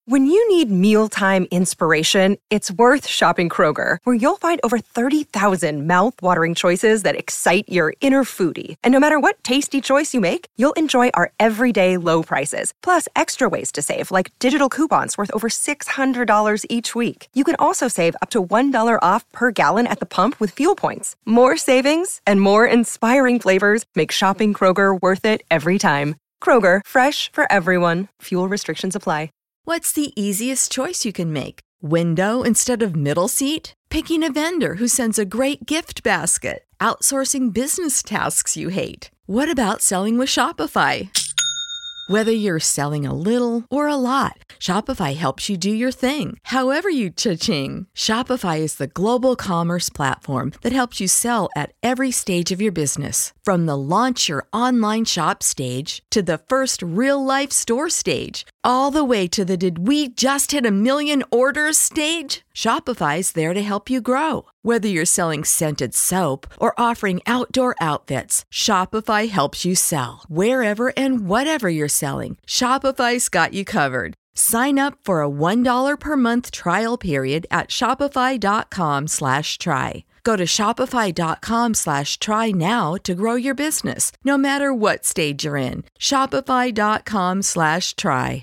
When you need mealtime inspiration, it's worth shopping Kroger, where you'll find over 30,000 mouth-watering choices that excite your inner foodie. And no matter what tasty choice you make, you'll enjoy our everyday low prices, plus extra ways to save, like digital coupons worth over $600 each week. You can also save up to $1 off per gallon at the pump with fuel points. More savings and more inspiring flavors make shopping Kroger worth it every time. Kroger, fresh for everyone. Fuel restrictions apply. What's the easiest choice you can make? Window instead of middle seat? Picking a vendor who sends a great gift basket? Outsourcing business tasks you hate? What about selling with Shopify? Whether you're selling a little or a lot, Shopify helps you do your thing, however you cha-ching. Shopify is the global commerce platform that helps you sell at every stage of your business. From the launch your online shop stage to the first real-life store stage, all the way to the did we just hit 1 million orders stage. Shopify's there to help you grow. Whether you're selling scented soap or offering outdoor outfits, Shopify helps you sell. Wherever and whatever you're selling, Shopify's got you covered. Sign up for a $1 per month trial period at shopify.com/try. Go to shopify.com/try now to grow your business, no matter what stage you're in. Shopify.com/try.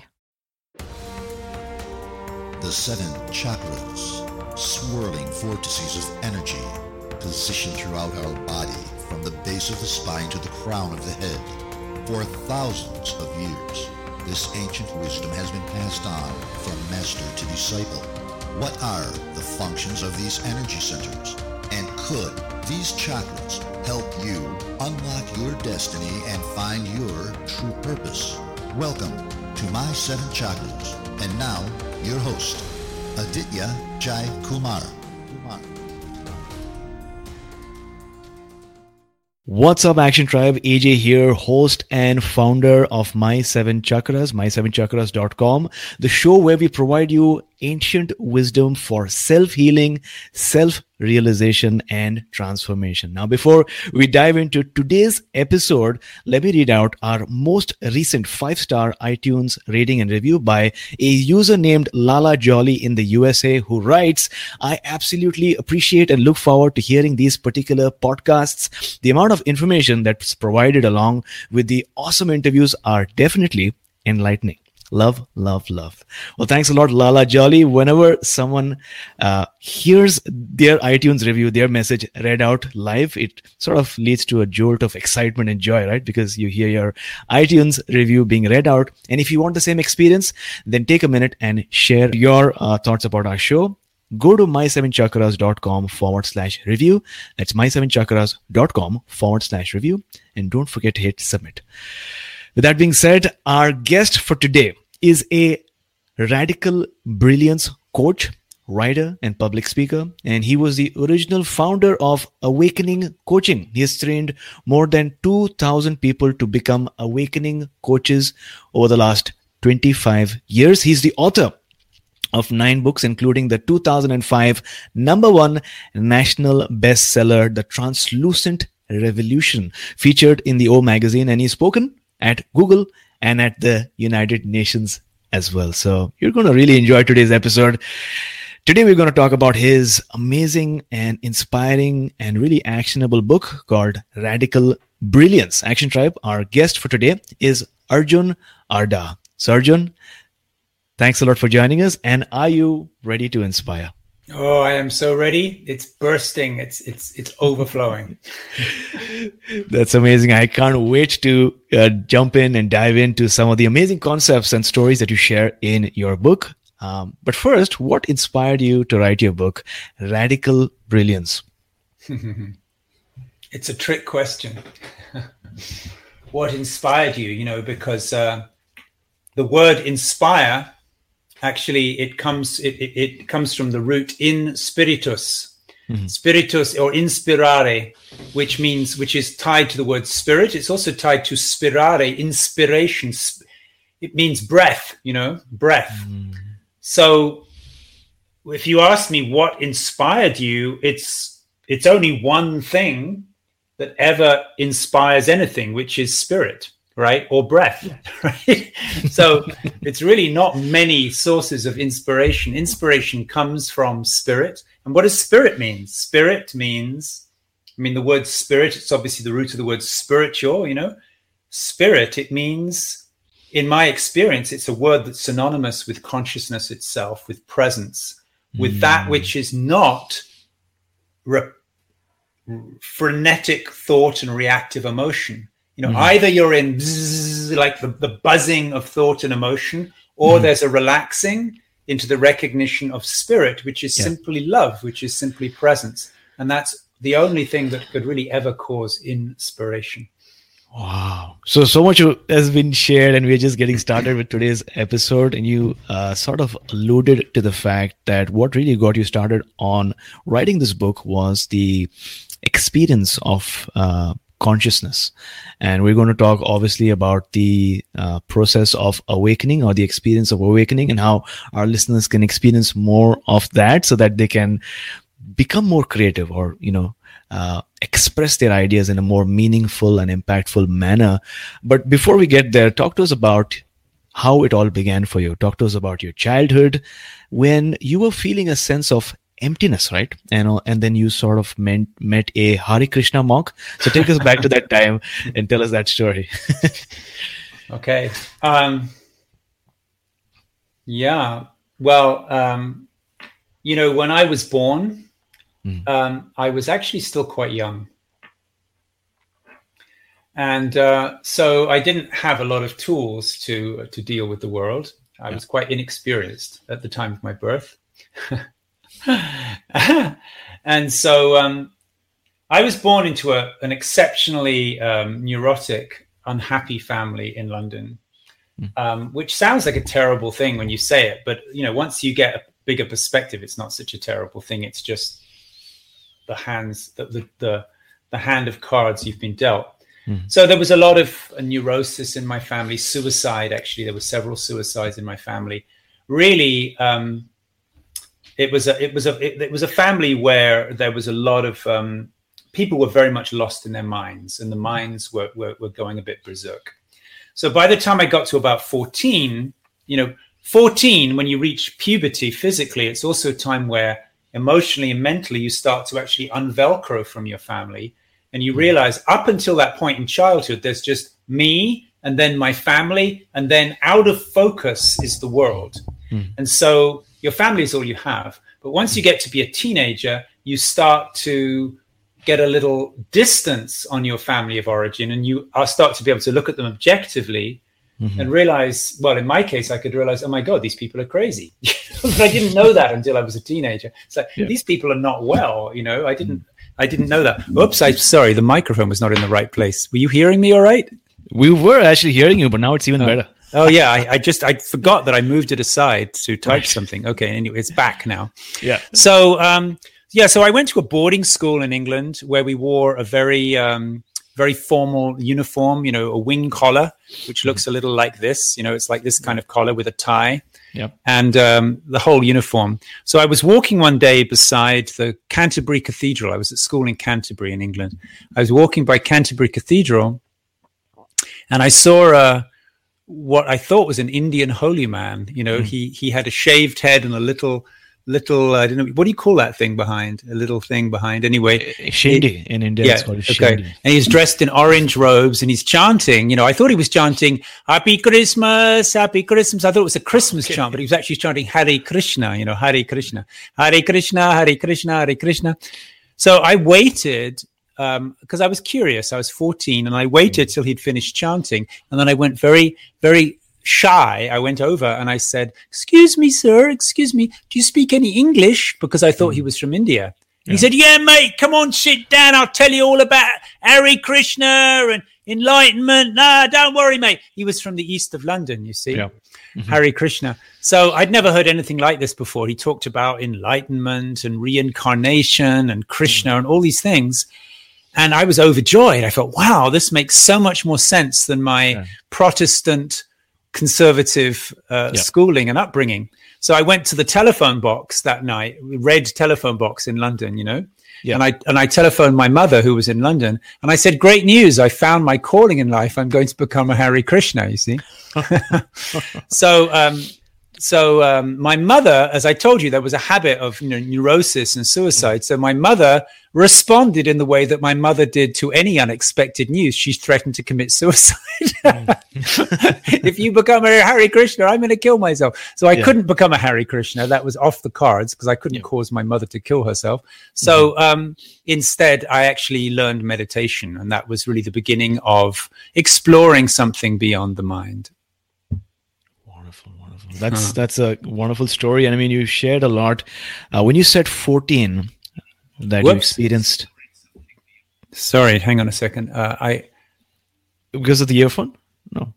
The 7 chakras, swirling vortices of energy, positioned throughout our body from the base of the spine to the crown of the head. For thousands of years, this ancient wisdom has been passed on from master to disciple. What are the functions of these energy centers? And could these chakras help you unlock your destiny and find your true purpose? Welcome to My 7 Chakras. And now, your host, Aditya Jai Kumar. What's up, Action Tribe? AJ here, host and founder of My 7 Chakras, my7chakras.com, the show where we provide you ancient wisdom for self-healing, self-realization, and transformation. Now, before we dive into today's episode, let me read out our most recent 5-star iTunes rating and review by a user named Lala Jolly in the USA, who writes, I absolutely appreciate and look forward to hearing these particular podcasts. The amount of information that's provided along with the awesome interviews are definitely enlightening. Love, love, love. Well, thanks a lot, Lala Jolly. Whenever someone hears their iTunes review, their message read out live, it sort of leads to a jolt of excitement and joy, right? Because you hear your iTunes review being read out. And if you want the same experience, then take a minute and share your thoughts about our show. Go to my7chakras.com/review. That's my7chakras.com/review. And don't forget to hit submit. With that being said, our guest for today is a radical brilliance coach, writer, and public speaker. And he was the original founder of Awakening Coaching. He has trained more than 2,000 people to become awakening coaches over the last 25 years. He's the author of 9 books, including the 2005 #1 national bestseller, The Translucent Revolution, featured in the O magazine, and he's spoken at Google and at the United Nations as well. So you're going to really enjoy today's episode. Today, we're going to talk about his amazing and inspiring and really actionable book called Radical Brilliance. Action Tribe, our guest for today is Arjun Arda. So Arjun, thanks a lot for joining us. And are you ready to inspire? Oh, I am so ready. It's bursting. It's overflowing. That's amazing. I can't wait to jump in and dive into some of the amazing concepts and stories that you share in your book. But first, what inspired you to write your book, Radical Brilliance? It's a trick question. What inspired you? Because the word inspire, actually, it comes from the root in spiritus, spiritus or inspirare, which is tied to the word spirit. It's also tied to spirare, inspiration. It means breath, breath. So if you ask me what inspired you, it's only one thing that ever inspires anything, which is spirit, right? Or breath, right? So it's really not many sources of inspiration. Inspiration comes from spirit. And what does spirit mean? Spirit means, the word spirit, it's obviously the root of the word spiritual, Spirit, it means, in my experience, it's a word that's synonymous with consciousness itself, with presence, with that which is not frenetic thought and reactive emotion. Either you're in like the buzzing of thought and emotion, or there's a relaxing into the recognition of spirit, which is simply love, which is simply presence. And that's the only thing that could really ever cause inspiration. Wow. So much has been shared, and we're just getting started with today's episode. And you sort of alluded to the fact that what really got you started on writing this book was the experience of consciousness. And we're going to talk obviously about the process of awakening, or the experience of awakening, and how our listeners can experience more of that so that they can become more creative, or express their ideas in a more meaningful and impactful manner. But before we get there, talk to us about how it all began for you. Talk to us about your childhood, when you were feeling a sense of emptiness, right? And then you sort of met a Hare Krishna monk. So take us back to that time and tell us that story. Okay. Yeah. Well, when I was born, I was actually still quite young. And so I didn't have a lot of tools to deal with the world. I was quite inexperienced at the time of my birth. And so I was born into an exceptionally neurotic, unhappy family in London, which sounds like a terrible thing when you say it. But, once you get a bigger perspective, it's not such a terrible thing. It's just the hand of cards you've been dealt. So there was a lot of neurosis in my family, suicide. Actually, there were several suicides in my family. Really, it was a family where there was a lot of people were very much lost in their minds, and the minds were going a bit berserk. So by the time I got to about 14, 14, when you reach puberty physically, it's also a time where emotionally and mentally you start to actually unvelcro from your family. And you realize up until that point in childhood, there's just me and then my family, and then out of focus is the world. And so your family is all you have. But once you get to be a teenager, you start to get a little distance on your family of origin, and you start to be able to look at them objectively and realize, well, in my case, I could realize, oh my God, these people are crazy. But I didn't know that until I was a teenager. It's like, these people are not well, I didn't know that. Oops, I'm sorry, the microphone was not in the right place. Were you hearing me all right? We were actually hearing you, but now it's even better. Oh yeah, I forgot that I moved it aside to type something. Okay, anyway, it's back now. Yeah. So so I went to a boarding school in England where we wore a very formal uniform, a wing collar, which looks a little like this. It's like this kind of collar with a tie. Yep. And the whole uniform. So I was walking one day beside the Canterbury Cathedral. I was at school in Canterbury in England. I was walking by Canterbury Cathedral, and I saw what I thought was an Indian holy man. He had a shaved head and a little I don't know, what do you call that thing behind? A little thing behind. Anyway, shindi in India. It's called shindi. And he's dressed in orange robes and he's chanting. I thought he was chanting Happy Christmas, Happy Christmas. I thought it was a Christmas chant, but he was actually chanting Hare Krishna. Hare Krishna, Hare Krishna, Hare Krishna, Hare Krishna. So I waited because I was curious. I was 14, and I waited till he'd finished chanting, and then I went very, very shy. I went over and I said, "Excuse me, sir, excuse me, do you speak any English?" Because I thought he was from India. Yeah. He said, "Yeah, mate, come on, sit down. I'll tell you all about Hare Krishna and enlightenment." "Nah, don't worry, mate." He was from the east of London, you see. Yeah. Hare Krishna. So I'd never heard anything like this before. He talked about enlightenment and reincarnation and Krishna and all these things. And I was overjoyed. I thought, wow, this makes so much more sense than my Protestant conservative schooling and upbringing. So I went to the telephone box that night, red telephone box in London, Yeah. And I telephoned my mother, who was in London, and I said, "Great news! I found my calling in life. I'm going to become a Hare Krishna." You see, so my mother, as I told you, there was a habit of neurosis and suicide. So my mother responded in the way that my mother did to any unexpected news. She threatened to commit suicide. If you become a Hare Krishna, I'm going to kill myself. So I couldn't become a Hare Krishna. That was off the cards because I couldn't cause my mother to kill herself. So instead, I actually learned meditation. And that was really the beginning of exploring something beyond the mind. That's a wonderful story. And I mean, you shared a lot. When you said 14, that you experienced. Sorry, hang on a second. Because of the earphone? No.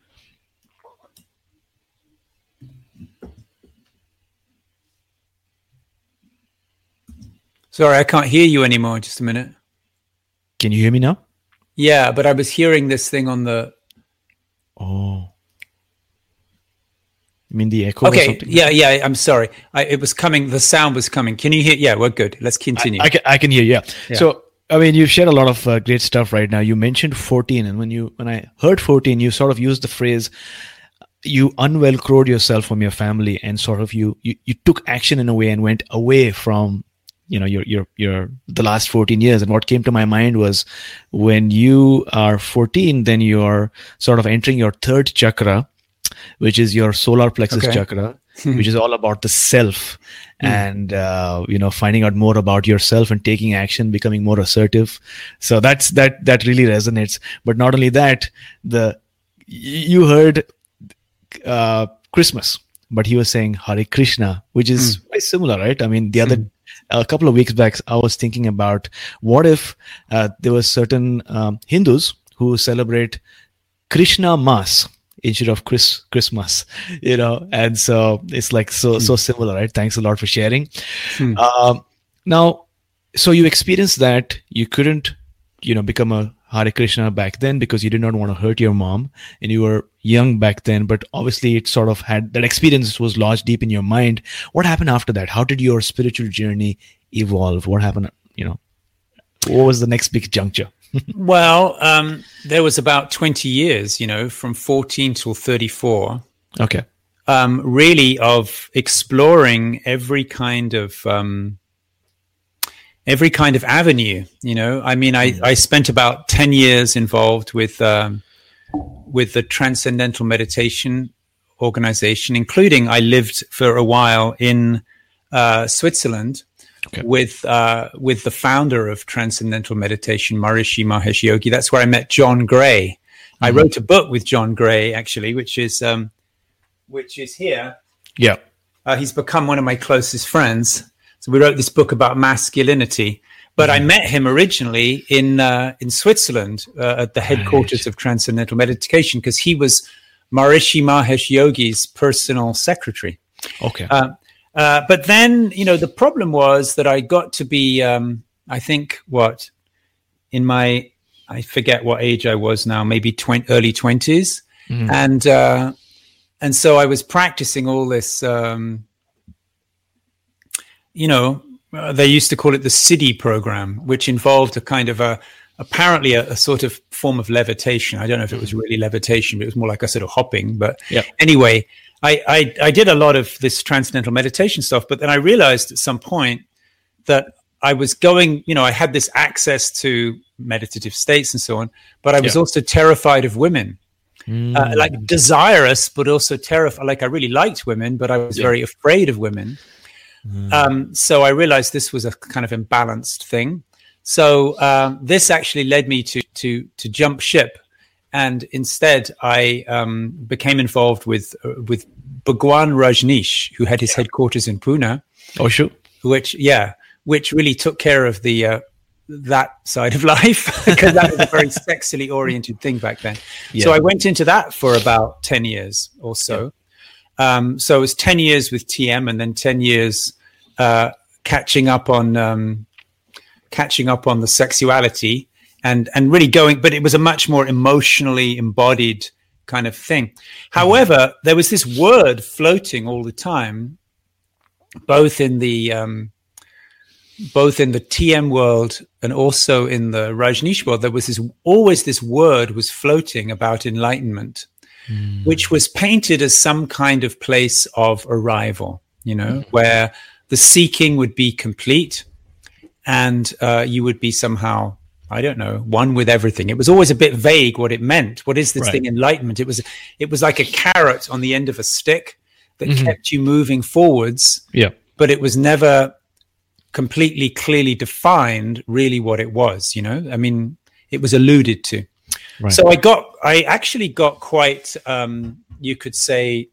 Sorry, I can't hear you anymore. Just a minute. Can you hear me now? Yeah, but I was hearing this thing on the... Oh. You mean the echo? Okay, or something? yeah. I'm sorry. It was coming. The sound was coming. Can you hear? Yeah, we're good. Let's continue. I can hear. Yeah. So I mean, you've shared a lot of great stuff right now. You mentioned 14, and when I heard 14, you sort of used the phrase, you unvelcroed yourself from your family, and sort of you took action in a way and went away from your the last 14 years. And what came to my mind was, when you are 14, then you're sort of entering your third chakra, which is your solar plexus chakra, which is all about the self and, finding out more about yourself and taking action, becoming more assertive. So that really resonates. But not only that, you heard Christmas, but he was saying Hare Krishna, which is very similar, right? I mean, a couple of weeks back, I was thinking about what if there were certain Hindus who celebrate Krishna Mass instead of Christmas, and so it's like so similar, right? Thanks a lot for sharing. Now, so you experienced that you couldn't, become a Hare Krishna back then because you did not want to hurt your mom, and you were young back then, but obviously it sort of had that experience was lodged deep in your mind. What happened after that? How did your spiritual journey evolve? What happened? What was the next big juncture? Well, there was about 20 years, from 14 till 34. Okay. Really of exploring every kind of avenue, I mean, I spent about 10 years involved with the Transcendental Meditation Organization, including I lived for a while in Switzerland. Okay. With the founder of Transcendental Meditation, Maharishi Mahesh Yogi. That's where I met John Gray. I wrote a book with John Gray, actually, which is here. Yeah. He's become one of my closest friends. So we wrote this book about masculinity. But I met him originally in Switzerland at the headquarters of Transcendental Meditation, because he was Maharishi Mahesh Yogi's personal secretary. Okay. But then, the problem was that I got to be, I think, I forget what age I was now, maybe early 20s. And so I was practicing all this, they used to call it the Siddhi program, which involved a kind of apparently a sort of form of levitation. I don't know if it was really levitation, but it was more like a sort of hopping. But anyway, I did a lot of this transcendental meditation stuff, but then I realized at some point that I was going, I had this access to meditative states and so on, but I was also terrified of women, like desirous, but also terrified. Like I really liked women, but I was very afraid of women. So I realized this was a kind of imbalanced thing. So this actually led me to jump ship. And instead, I became involved with Bhagwan Rajneesh, who had his headquarters in Pune. Oh, sure. Which really took care of that side of life, because that was a very sexually oriented thing back then. Yeah. So I went into that for about 10 years or so. Yeah. So it was 10 years with TM, and then 10 years catching up on the sexuality. And really going, but it was a much more emotionally embodied kind of thing. However, there was this word floating all the time, both in the both in the TM world and also in the Rajneesh world, there was always this word was floating about enlightenment, which was painted as some kind of place of arrival, where the seeking would be complete and you would be somehow, I don't know, one with everything. It was always a bit vague what it meant. What is this thing, enlightenment? It was like a carrot on the end of a stick that kept you moving forwards. Yeah. But it was never completely clearly defined really what it was, I mean, it was alluded to. Right. So I actually got quite, you could say,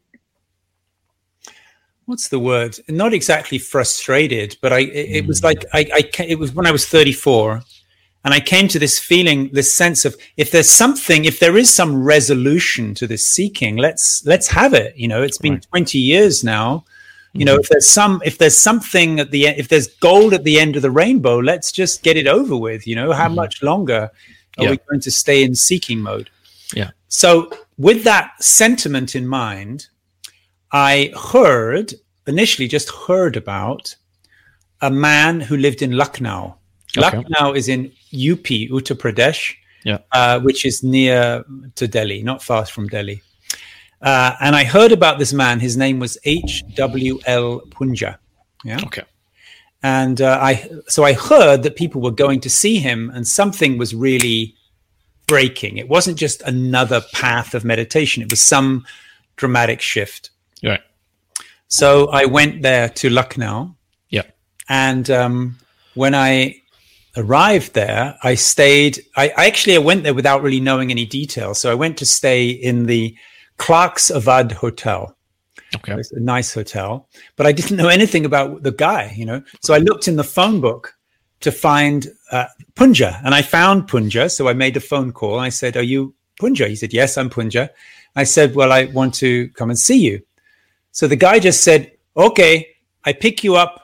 what's the word? Not exactly frustrated, but it was like, it was when I was 34 and I came to this feeling, this sense of, if there is some resolution to this seeking, let's have it. It's been 20 years now. If there's something at the end, if there's gold at the end of the rainbow, let's just get it over with. How much longer are we going to stay in seeking mode? Yeah. So with that sentiment in mind, I initially just heard about a man who lived in Lucknow. Okay. Lucknow is in UP, Uttar Pradesh, which is near to Delhi, not far from Delhi. And I heard about this man. His name was H.W.L. Punja. Yeah. Okay. And so I heard that people were going to see him, and something was really breaking. It wasn't just another path of meditation. It was some dramatic shift. Right. So I went there to Lucknow. Yeah. And when I arrived there, I stayed. I went there without really knowing any details. So I went to stay in the Clark's Avad Hotel. Okay. It's a nice hotel, but I didn't know anything about the guy, So I looked in the phone book to find Punja, and I found Punja. So I made a phone call and I said, "Are you Punja?" He said, "Yes, I'm Punja." I said, "Well, I want to come and see you." So the guy just said, "Okay, I'll pick you up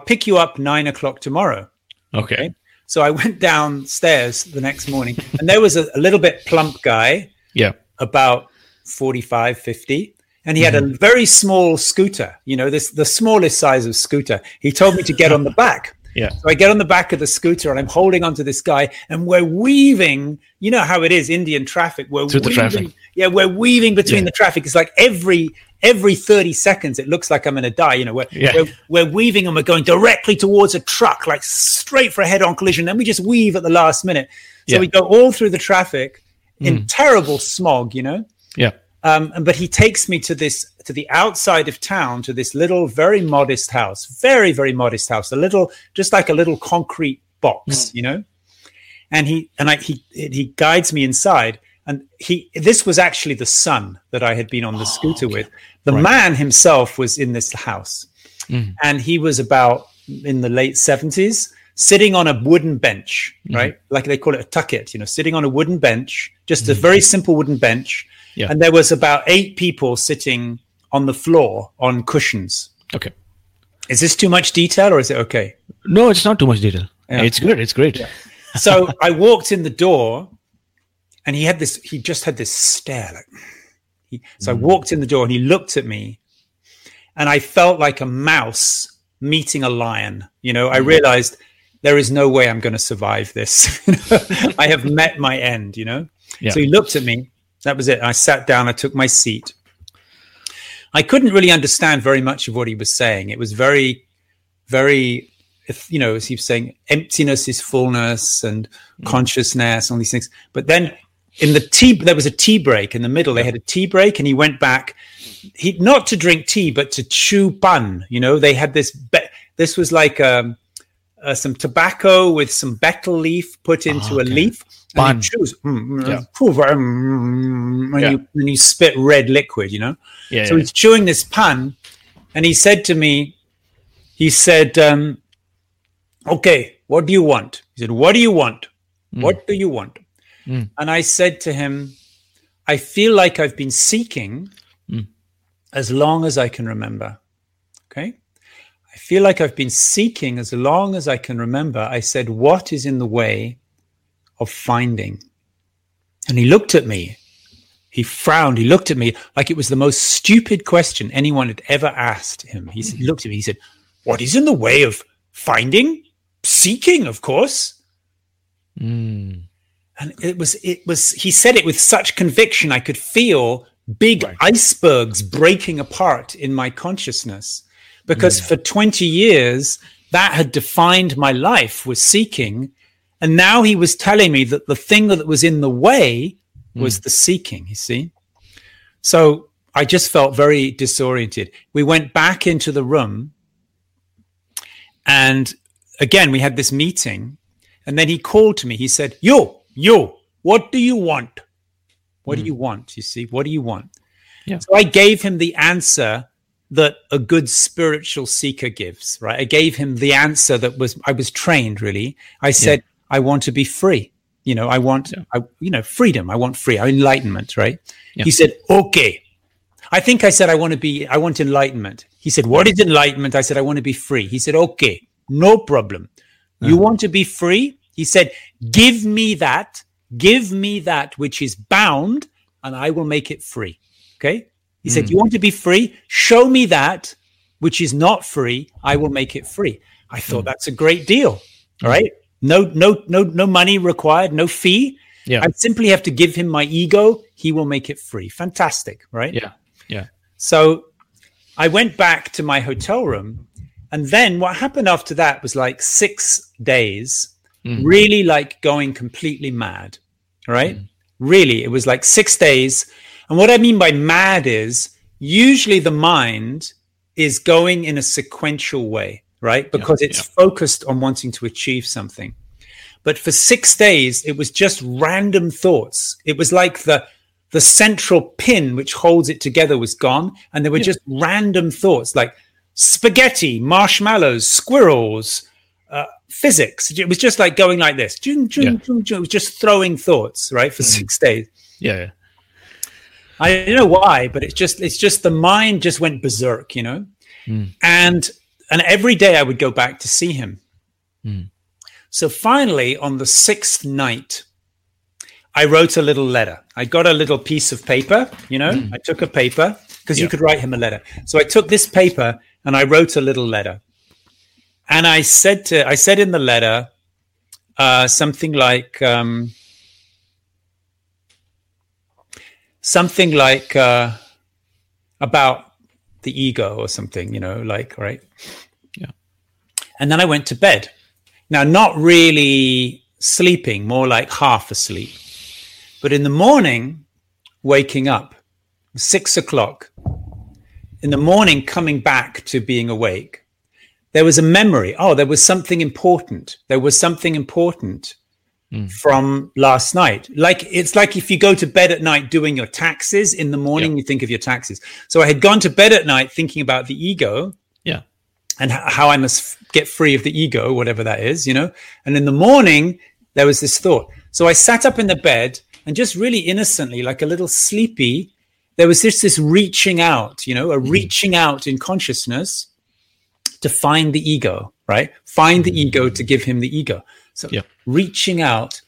9:00 tomorrow." Okay. So I went downstairs the next morning, and there was a little bit plump guy. Yeah. About 45, 50. And he had a very small scooter, the smallest size of scooter. He told me to get on the back. Yeah. So I get on the back of the scooter and I'm holding onto this guy and we're weaving, how it is, Indian traffic. Through the traffic. Yeah, we're weaving between the traffic. It's like every 30 seconds, it looks like I'm going to die. We're weaving and we're going directly towards a truck, like straight for a head-on collision. Then we just weave at the last minute. So we go all through the traffic in terrible smog, Yeah. But he takes me to the outside of town, to this little, very modest house, very, very modest house, just like a little concrete box, and he guides me inside. And this was actually the son that I had been on the scooter with. The man himself was in this house, and he was about in the late 70s, sitting on a wooden bench, right? Like they call it a tucket, sitting on a wooden bench, just a very simple wooden bench. Yeah. And there was about 8 people sitting on the floor on cushions. Okay. Is this too much detail or is it okay? No, it's not too much detail. Yeah. It's good. It's great. Yeah. So I walked in the door and he just had this stare. So I walked in the door and he looked at me and I felt like a mouse meeting a lion. I realized there is no way I'm going to survive this. I have met my end, Yeah. So he looked at me. That was it. I sat down. I took my seat. I couldn't really understand very much of what he was saying. It was very, very, as he was saying, emptiness is fullness and consciousness, all these things. But then there was a tea break in the middle. They had a tea break and he went back, not to drink tea, but to chew pan. They had this was like some tobacco with some betel leaf put into a leaf. And you choose, and you spit red liquid, Yeah, so he's chewing this pan, and he said to me, okay, what do you want? He said, what do you want? What do you want? And I said to him, I feel like I've been seeking as long as I can remember. Okay? I feel like I've been seeking as long as I can remember. I said, what is in the way of finding? And he looked at me. He frowned. He looked at me like it was the most stupid question anyone had ever asked him. He looked at me. He said, what is in the way of finding? seeking, of course. Mm. And it was, he said it with such conviction. I could feel big icebergs breaking apart in my consciousness, because for 20 years, that had defined my life, was seeking. And now he was telling me that the thing that was in the way was the seeking, you see? So I just felt very disoriented. We went back into the room, and again, we had this meeting, and then he called to me. He said, yo, what do you want? What do you want? You see, what do you want? Yeah. So I gave him the answer that a good spiritual seeker gives, right? I gave him the answer that I was trained, really. I said, I want to be free. You know, I want, freedom. I want free, enlightenment, right? Yeah. He said, okay. I think I said, I want enlightenment. He said, what is enlightenment? I said, I want to be free. He said, okay, no problem. You want to be free? He said, give me that which is bound, and I will make it free. Okay. He said, you want to be free? Show me that which is not free. I will make it free. I thought that's a great deal. All right. No money required, no fee. Yeah. I simply have to give him my ego. He will make it free. Fantastic. Right. Yeah. Yeah. So I went back to my hotel room, and then what happened after that was like 6 days, really like going completely mad. Right. Really. It was like 6 days. And what I mean by mad is usually the mind is going in a sequential way, right? Because it's focused on wanting to achieve something. But for 6 days, it was just random thoughts. It was like the central pin which holds it together was gone. And there were just random thoughts like spaghetti, marshmallows, squirrels, physics. It was just like going like this. It was just throwing thoughts, right? For 6 days. Yeah. I don't know why, but it's just the mind just went berserk, you know? And every day I would go back to see him. So finally, on the 6th night, I wrote a little letter. I got a little piece of paper, you know? I took a paper, because you could write him a letter. So I took this paper and I wrote a little letter. And I said in the letter something like about the ego or something, you know, like, right? Yeah. And then I went to bed. Now, not really sleeping, more like half asleep. But in the morning, waking up, 6 o'clock, in the morning, coming back to being awake, there was a memory. Oh, there was something important. From last night. Like, it's like if you go to bed at night doing your taxes, in the morning you think of your taxes. So I had gone to bed at night thinking about the ego, and how I must get free of the ego, whatever that is, you know. And in the morning there was this thought. So I sat up in the bed, and just really innocently, like a little sleepy, there was this reaching out, you know, a reaching out in consciousness to find the ego, right? Find the ego to give him the ego. So reaching out.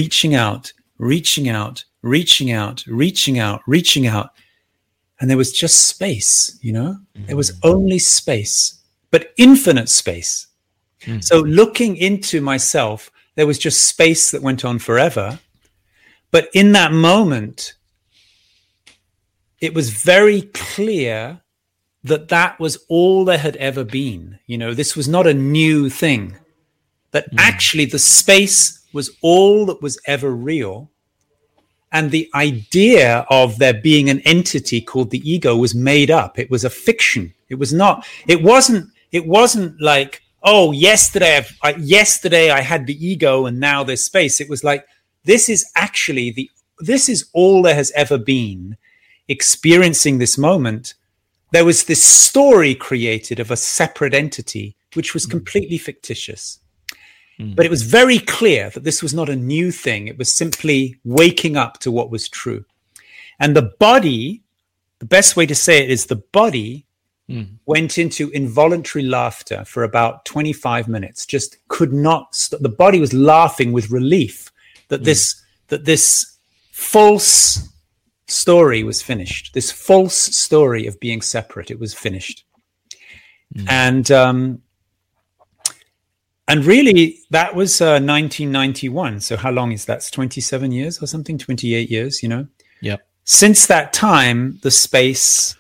And there was just space, you know? There was only space, but infinite space. So looking into myself, there was just space that went on forever. But in that moment, it was very clear that was all there had ever been. You know, this was not a new thing. That actually the space was all that was ever real. And the idea of there being an entity called the ego was made up. It was a fiction. It wasn't like, oh, yesterday I had the ego and now there's space. It was like, this is all there has ever been. Experiencing this moment, there was this story created of a separate entity, which was completely fictitious. But it was very clear that this was not a new thing. It was simply waking up to what was true. And the body, the best way to say it is the body went into involuntary laughter for about 25 minutes, just could not stop. The body was laughing with relief that this false story was finished. This false story of being separate, it was finished. And And really, that was 1991. So how long is that? It's 27 years or something, 28 years, Yeah. Since that time, the space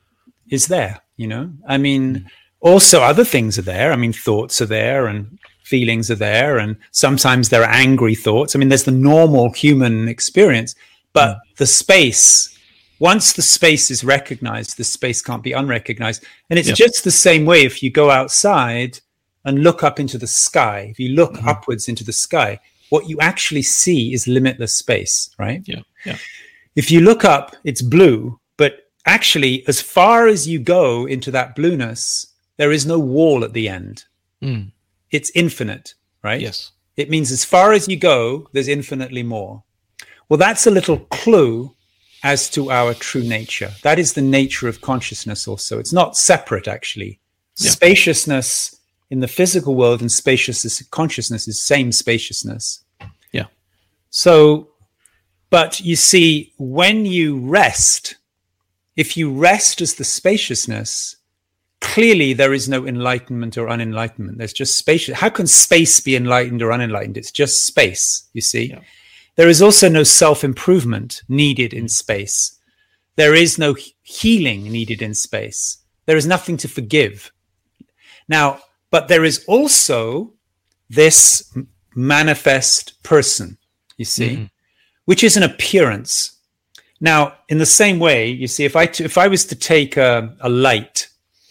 is there, I mean, also other things are there. I mean, thoughts are there and feelings are there. And sometimes there are angry thoughts. I mean, there's the normal human experience, but the space, once the space is recognized, the space can't be unrecognized. And it's just the same way if you go outside and look up into the sky. If you look upwards into the sky, what you actually see is limitless space, right? Yeah. Yeah. If you look up, it's blue, but actually, as far as you go into that blueness, there is no wall at the end. It's infinite, right? Yes. It means as far as you go, there's infinitely more. Well, that's a little clue as to our true nature. That is the nature of consciousness also. It's not separate, actually. Yeah. Spaciousness in the physical world and spaciousness in consciousness is same spaciousness. Yeah. So, but you see, when you rest, if you rest as the spaciousness, clearly there is no enlightenment or unenlightenment. There's just spacious. How can space be enlightened or unenlightened? It's just space, you see. Yeah. There is also no self-improvement needed in space. There is no healing needed in space. There is nothing to forgive. Now, but there is also this manifest person, you see, which is an appearance. Now, in the same way, you see, if I was to take a light,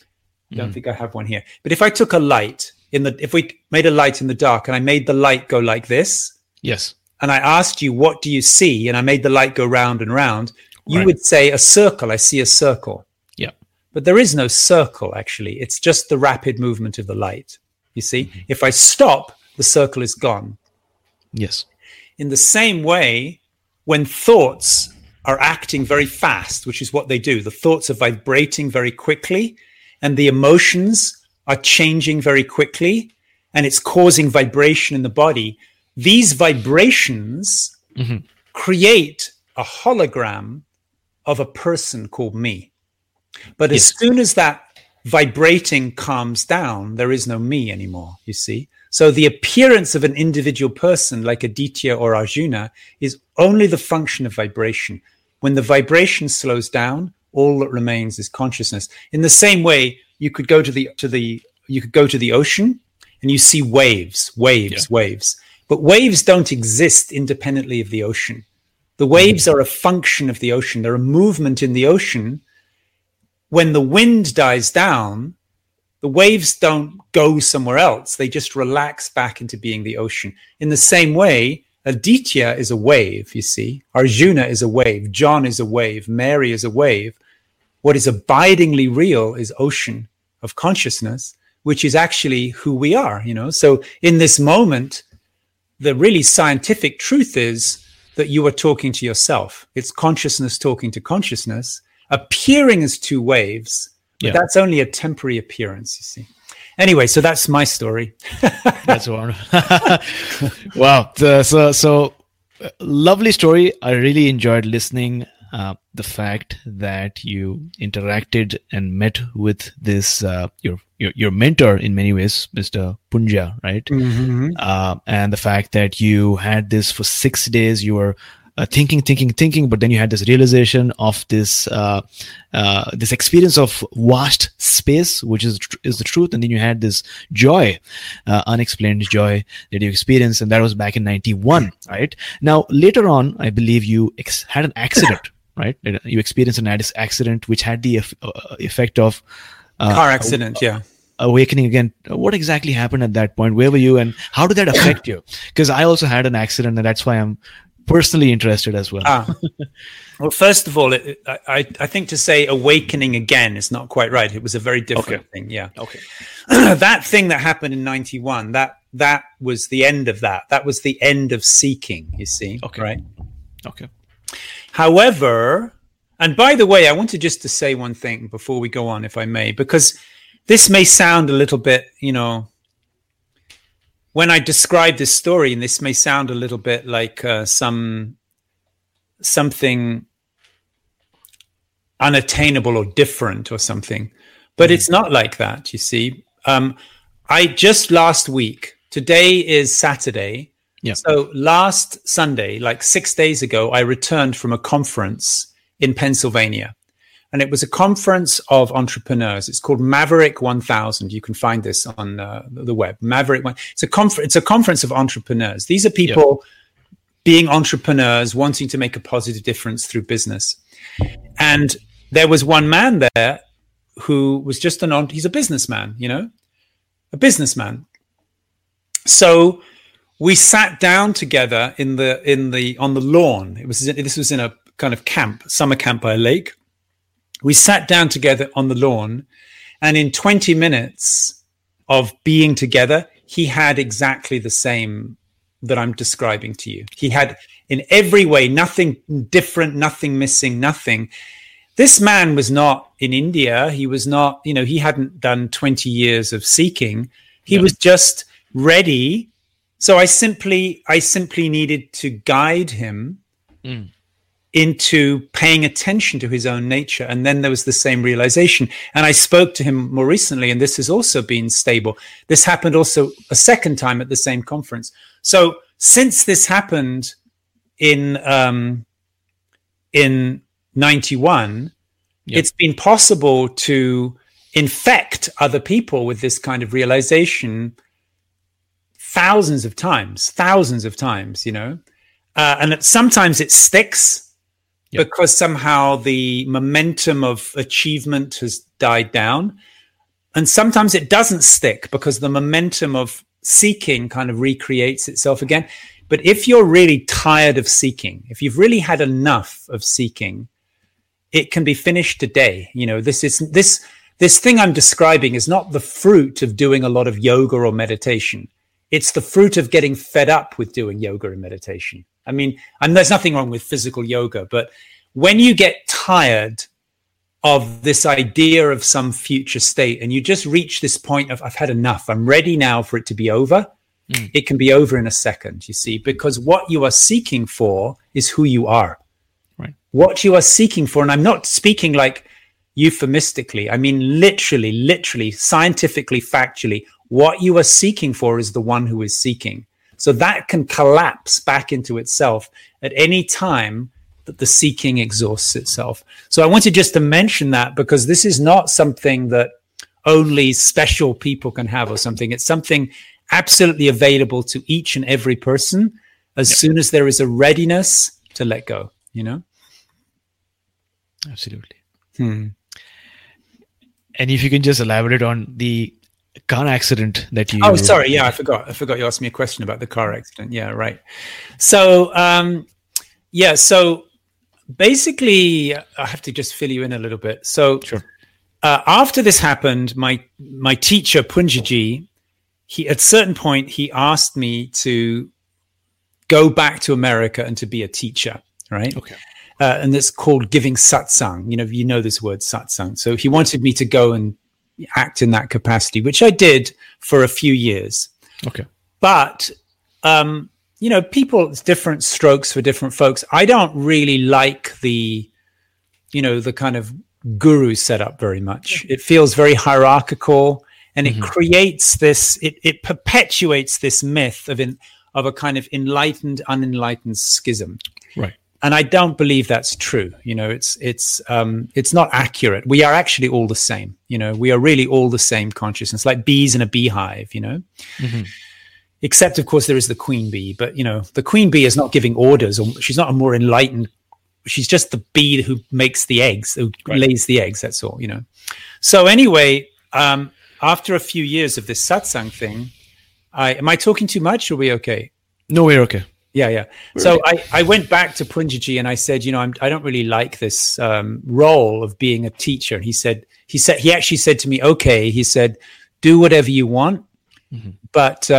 I don't think I have one here, but if I took a light if we made a light in the dark and I made the light go like this, yes, and I asked you, what do you see? And I made the light go round and round, you would say a circle. I see a circle. Yeah. But there is no circle, actually. It's just the rapid movement of the light. You see, if I stop, the circle is gone. Yes. In the same way, when thoughts are acting very fast, which is what they do, the thoughts are vibrating very quickly and the emotions are changing very quickly and it's causing vibration in the body. These vibrations create a hologram of a person called me. But as soon as that vibrating calms down, there is no me anymore, you see. So the appearance of an individual person like Aditya or Arjuna is only the function of vibration. When the vibration slows down, all that remains is consciousness. In the same way, you could go to the ocean and you see waves. But waves don't exist independently of the ocean. The waves are a function of the ocean. They're a movement in the ocean. When the wind dies down, the waves don't go somewhere else. They just relax back into being the ocean. In the same way, Aditya is a wave, you see. Arjuna is a wave. John is a wave. Mary is a wave. What is abidingly real is ocean of consciousness, which is actually who we are, So in this moment, the really scientific truth is that you are talking to yourself. It's consciousness talking to consciousness, appearing as two waves, but that's only a temporary appearance, you see. Anyway, so that's my story. That's wonderful. Wow. So lovely story. I really enjoyed listening. The fact that you interacted and met with this your mentor in many ways, Mr. Punja, right? And the fact that you had this for 6 days, you were thinking, but then you had this realization of this this experience of vast space, which is the truth, and then you had this joy, unexplained joy that you experienced, and that was back in 91, right? Now later on, I believe you had an accident, right? You experienced an accident which had the effect of car accident, awakening again. What exactly happened at that point? Where were you, and how did that affect you? Because I also had an accident, and that's why I'm personally interested as well. Well, first of all, I think to say awakening again is not quite right. It was a very different thing. Yeah. Okay. That thing that happened in 91, that was the end of that. That was the end of seeking, you see. Okay. Right. Okay. However, and by the way, I wanted just to say one thing before we go on, if I may, because this may sound a little bit, when I describe this story, and this may sound a little bit like something unattainable or different or something, but it's not like that, you see. I just last week, Today is Saturday. Yeah. So last Sunday, like 6 days ago, I returned from a conference in Pennsylvania. And it was a conference of entrepreneurs. It's called Maverick 1000. You can find this on the web. Maverick One. It's a conference of entrepreneurs. These are people being entrepreneurs, wanting to make a positive difference through business. And there was one man there who was just he's a businessman, a businessman. So we sat down together on the lawn. This was in a kind of summer camp by a lake. We sat down together on the lawn, and in 20 minutes of being together, he had exactly the same that I'm describing to you. He had in every way, nothing different, nothing missing, nothing. This man was not in India. He was not, he hadn't done 20 years of seeking. He was just ready. So I simply needed to guide him into paying attention to his own nature. And then there was the same realization. And I spoke to him more recently, and this has also been stable. This happened also a second time at the same conference. So since this happened in 91, it's been possible to infect other people with this kind of realization thousands of times, and sometimes it sticks because somehow the momentum of achievement has died down. And sometimes it doesn't stick because the momentum of seeking kind of recreates itself again. But if you're really tired of seeking, if you've really had enough of seeking, it can be finished today. This thing I'm describing is not the fruit of doing a lot of yoga or meditation. It's the fruit of getting fed up with doing yoga and meditation. I mean, and there's nothing wrong with physical yoga, but when you get tired of this idea of some future state and you just reach this point of, I've had enough, I'm ready now for it to be over, it can be over in a second, you see, because what you are seeking for is who you are. Right. What you are seeking for, and I'm not speaking like euphemistically, I mean literally, scientifically, factually, what you are seeking for is the one who is seeking. So that can collapse back into itself at any time that the seeking exhausts itself. So I wanted just to mention that because this is not something that only special people can have or something. It's something absolutely available to each and every person as soon as there is a readiness to let go, Absolutely. And if you can just elaborate on the car accident that you... Oh, sorry. Yeah, I forgot you asked me a question about the car accident. Yeah, right. So, so basically, I have to just fill you in a little bit. So sure. After this happened, my teacher, Punjaji, at a certain point, he asked me to go back to America and to be a teacher, right? Okay. And it's called giving satsang. You know this word satsang. So he wanted me to go and act in that capacity, which I did for a few years. Okay. But, it's different strokes for different folks. I don't really like the kind of guru setup very much. It feels very hierarchical, and it creates this, it perpetuates this myth of a kind of enlightened, unenlightened schism. Right. And I don't believe that's true. It's not accurate. We are actually all the same. We are really all the same consciousness, like bees in a beehive, except of course there is the queen bee, but the queen bee is not giving orders, or she's not a more enlightened. She's just the bee who makes the eggs, who lays the eggs. That's all, So anyway, after a few years of this satsang thing, am I talking too much? Or are we okay? No, we're okay. Yeah. So I went back to Punjaji and I said, I don't really like this role of being a teacher. And he actually said to me, okay, he said, do whatever you want, but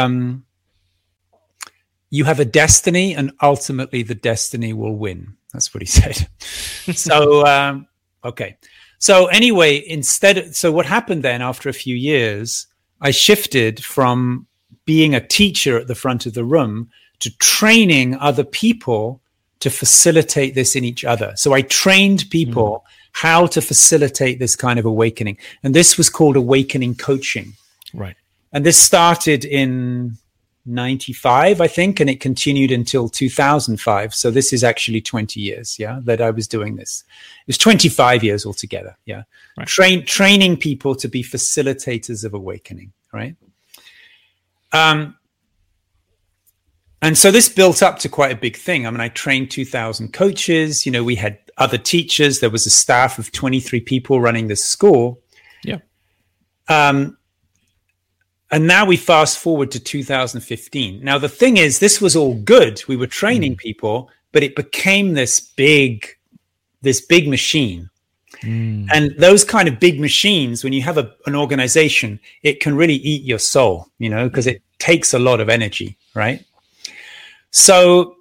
you have a destiny, and ultimately the destiny will win. That's what he said. So, okay. So anyway, so what happened then after a few years, I shifted from being a teacher at the front of the room to training other people to facilitate this in each other. So I trained people how to facilitate this kind of awakening. And this was called awakening coaching. Right. And this started in 1995, I think, and it continued until 2005. So this is actually 20 years, that I was doing this. It was 25 years altogether, right. Training people to be facilitators of awakening, right? And so this built up to quite a big thing. I mean, I trained 2,000 coaches. We had other teachers. There was a staff of 23 people running this school. Yeah. And now we fast forward to 2015. Now, the thing is, this was all good. We were training people, but it became this big machine. And those kind of big machines, when you have an organization, it can really eat your soul, because it takes a lot of energy, right? So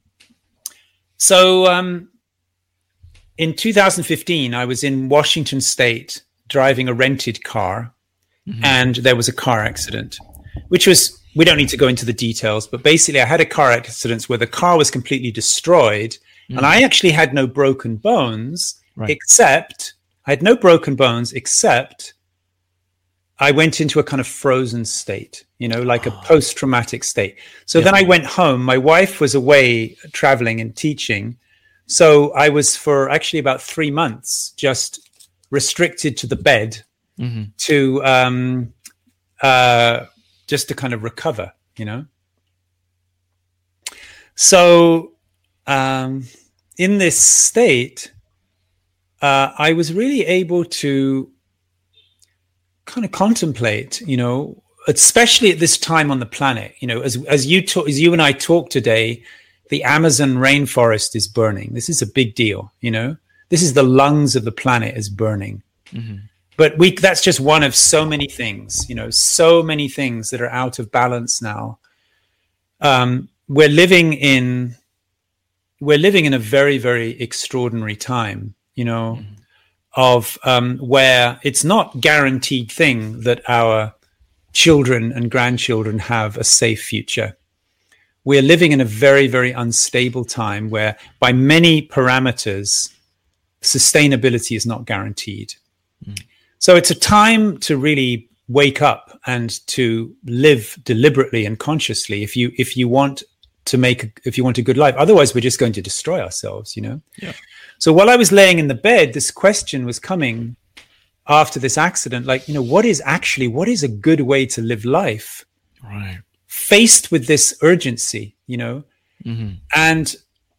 in 2015, I was in Washington State driving a rented car, and there was a car accident, which was, we don't need to go into the details, but basically I had a car accident where the car was completely destroyed, and I actually had no broken bones, except I went into a kind of frozen state, like a post-traumatic state. So then I went home. My wife was away traveling and teaching. So I was for actually about 3 months just restricted to the bed to just to kind of recover, So in this state, I was really able to kind of contemplate, especially at this time on the planet, as you and I talk today, the Amazon rainforest is burning. This is a big deal, This is the lungs of the planet is burning. But that's just one of so many things, so many things that are out of balance now. We're living in a very, very extraordinary time, of where it's not guaranteed thing that our children and grandchildren have a safe future. We're living in a very, very unstable time where by many parameters, sustainability is not guaranteed. So it's a time to really wake up and to live deliberately and consciously if you want a good life. Otherwise, we're just going to destroy ourselves, Yeah. So while I was laying in the bed, this question was coming after this accident, like, what is a good way to live life? Right. Faced with this urgency, And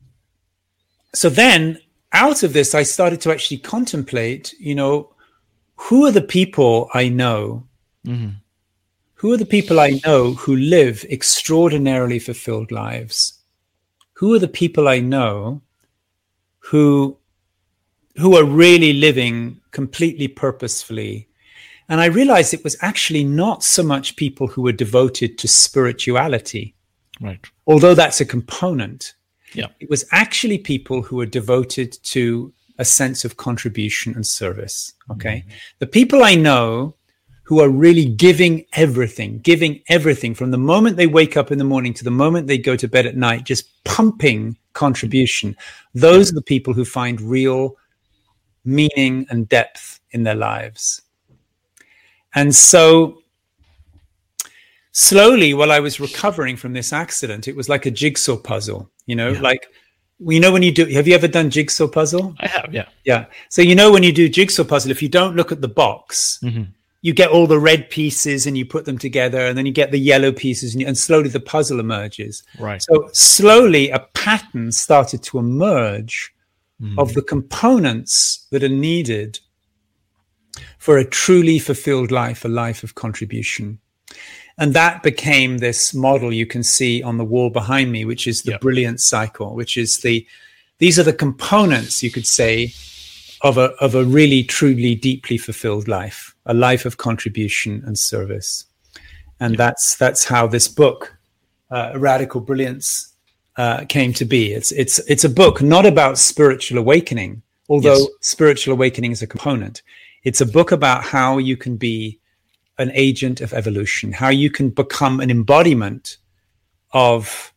so then out of this, I started to actually contemplate, who are the people I know? Who are the people I know who live extraordinarily fulfilled lives? Who are the people I know who are really living completely purposefully? And I realized it was actually not so much people who were devoted to spirituality, right? Although that's a component. Yeah, it was actually people who were devoted to a sense of contribution and service. Okay, the people I know who are really giving everything from the moment they wake up in the morning to the moment they go to bed at night, just pumping contribution. Those are the people who find real meaning and depth in their lives. And so slowly, while I was recovering from this accident, it was like a jigsaw puzzle, like, when you do, have you ever done jigsaw puzzle? I have, yeah. Yeah. So, when you do jigsaw puzzle, if you don't look at the box, you get all the red pieces and you put them together, and then you get the yellow pieces, and slowly the puzzle emerges. Right. So slowly a pattern started to emerge of the components that are needed for a truly fulfilled life, a life of contribution. And that became this model you can see on the wall behind me, which is the Brilliance Cycle, which is these are the components, you could say, of a really, truly, deeply fulfilled life, a life of contribution and service. And that's how this book, Radical Brilliance, came to be. It's a book not about spiritual awakening, although spiritual awakening is a component. It's a book about how you can be an agent of evolution, how you can become an embodiment of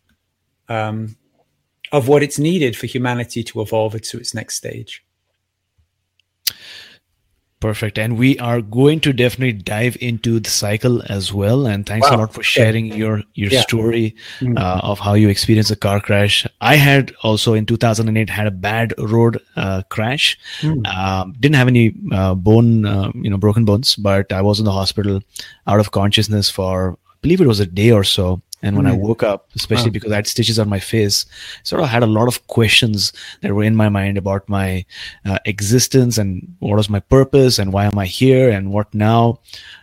what it's needed for humanity to evolve to its next stage. Perfect. And we are going to definitely dive into the cycle as well. And thanks a lot for sharing your story of how you experienced a car crash. I had also in 2008 had a bad road crash. Didn't have any broken bones, but I was in the hospital out of consciousness for, I believe it was a day or so. And when I woke up, especially because I had stitches on my face, sort of had a lot of questions that were in my mind about my existence and what was my purpose and why am I here and what now?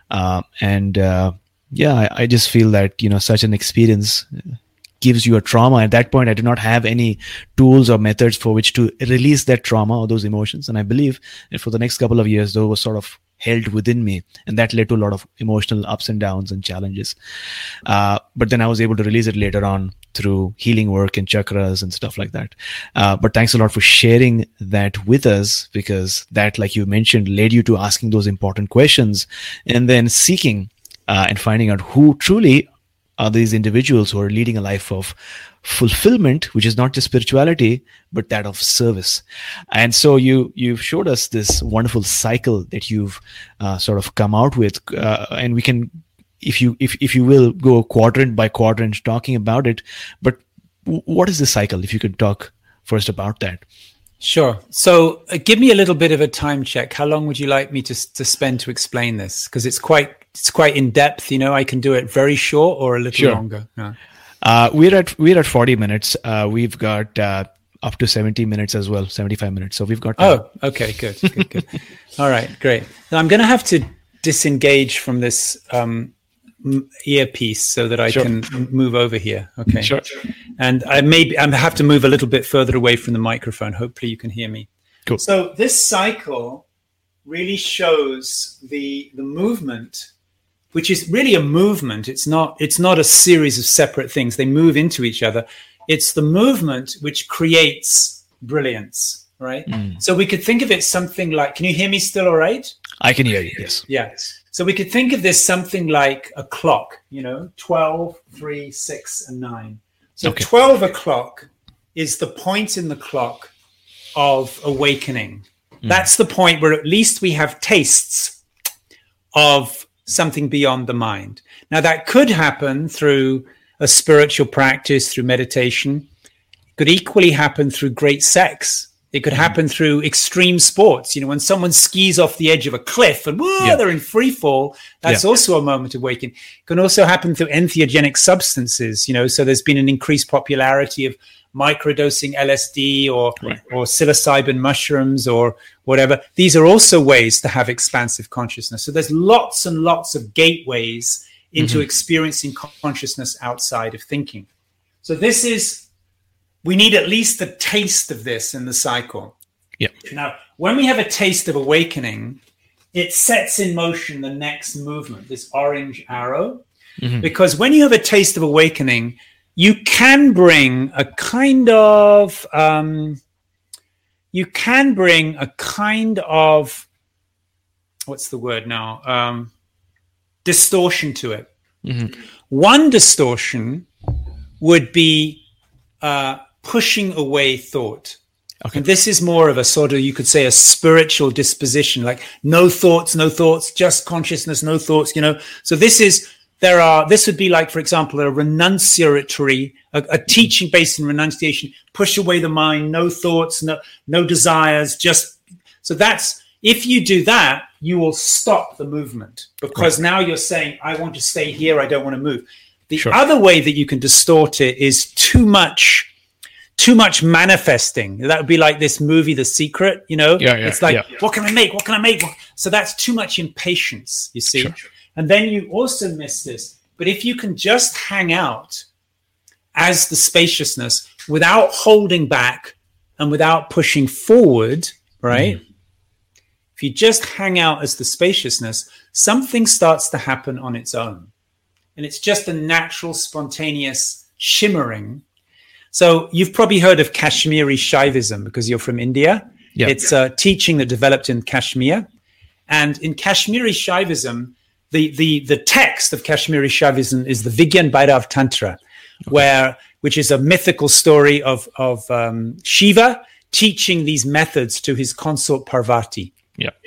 I just feel that, such an experience gives you a trauma. At that point, I did not have any tools or methods for which to release that trauma or those emotions. And I believe that for the next couple of years, those were sort of held within me, and that led to a lot of emotional ups and downs and challenges. But then I was able to release it later on through healing work and chakras and stuff like that. But thanks a lot for sharing that with us, because that, like you mentioned, led you to asking those important questions and then seeking and finding out who truly are these individuals who are leading a life of fulfillment, which is not just spirituality, but that of service. And so you've showed us this wonderful cycle that you've sort of come out with, and we can, if you will, go quadrant by quadrant talking about it. But what is the cycle? If you could talk first about that. Sure. So give me a little bit of a time check. How long would you like me to spend to explain this? Because it's quite in depth. I can do it very short or a little longer. No. We're at 40 minutes. We've got up to 70 minutes as well, 75 minutes. So we've got. Oh, okay, good. All right, great. Now I'm going to have to disengage from this earpiece so that I can move over here. Okay. Sure. And I have to move a little bit further away from the microphone. Hopefully you can hear me. Cool. So this cycle really shows the movement, which is really a movement. It's not a series of separate things. They move into each other. It's the movement which creates brilliance, right? So we could think of it something like, can you hear me still all right? I can hear you, yes. Yeah. So we could think of this something like a clock, 12, 3, 6, and 9. So 12 o'clock is the point in the clock of awakening. That's the point where at least we have tastes of something beyond the mind. Now, that could happen through a spiritual practice, through meditation. It could equally happen through great sex. It could happen through extreme sports. When someone skis off the edge of a cliff and they're in free fall, that's also a moment of awakening. It can also happen through entheogenic substances, so there's been an increased popularity of microdosing LSD or psilocybin mushrooms or whatever. These are also ways to have expansive consciousness. So there's lots and lots of gateways into experiencing consciousness outside of thinking. So we need at least a taste of this in the cycle. Yeah. Now, when we have a taste of awakening, it sets in motion the next movement, this orange arrow. Because when you have a taste of awakening, you can bring a kind of what's the word now? Distortion to it. One distortion would be pushing away thought. And this is more of a sort of, you could say, a spiritual disposition, like no thoughts, just consciousness, no thoughts, So this would be like, for example, a renunciatory, a teaching based in renunciation, push away the mind, no thoughts, no desires, so that's, if you do that, you will stop the movement because now you're saying, I want to stay here, I don't want to move. The other way that you can distort it is too much manifesting. That would be like this movie, The Secret, it's like, what can I make? So that's too much impatience, you see? And then you also miss this. But if you can just hang out as the spaciousness without holding back and without pushing forward, right? If you just hang out as the spaciousness, something starts to happen on its own. And it's just a natural, spontaneous shimmering. So you've probably heard of Kashmiri Shaivism because you're from India. Yep. It's a teaching that developed in Kashmir. And in Kashmiri Shaivism, the text of Kashmiri Shaivism is the Vigyan Bhairav Tantra, which is a mythical story of Shiva teaching these methods to his consort Parvati. Yeah.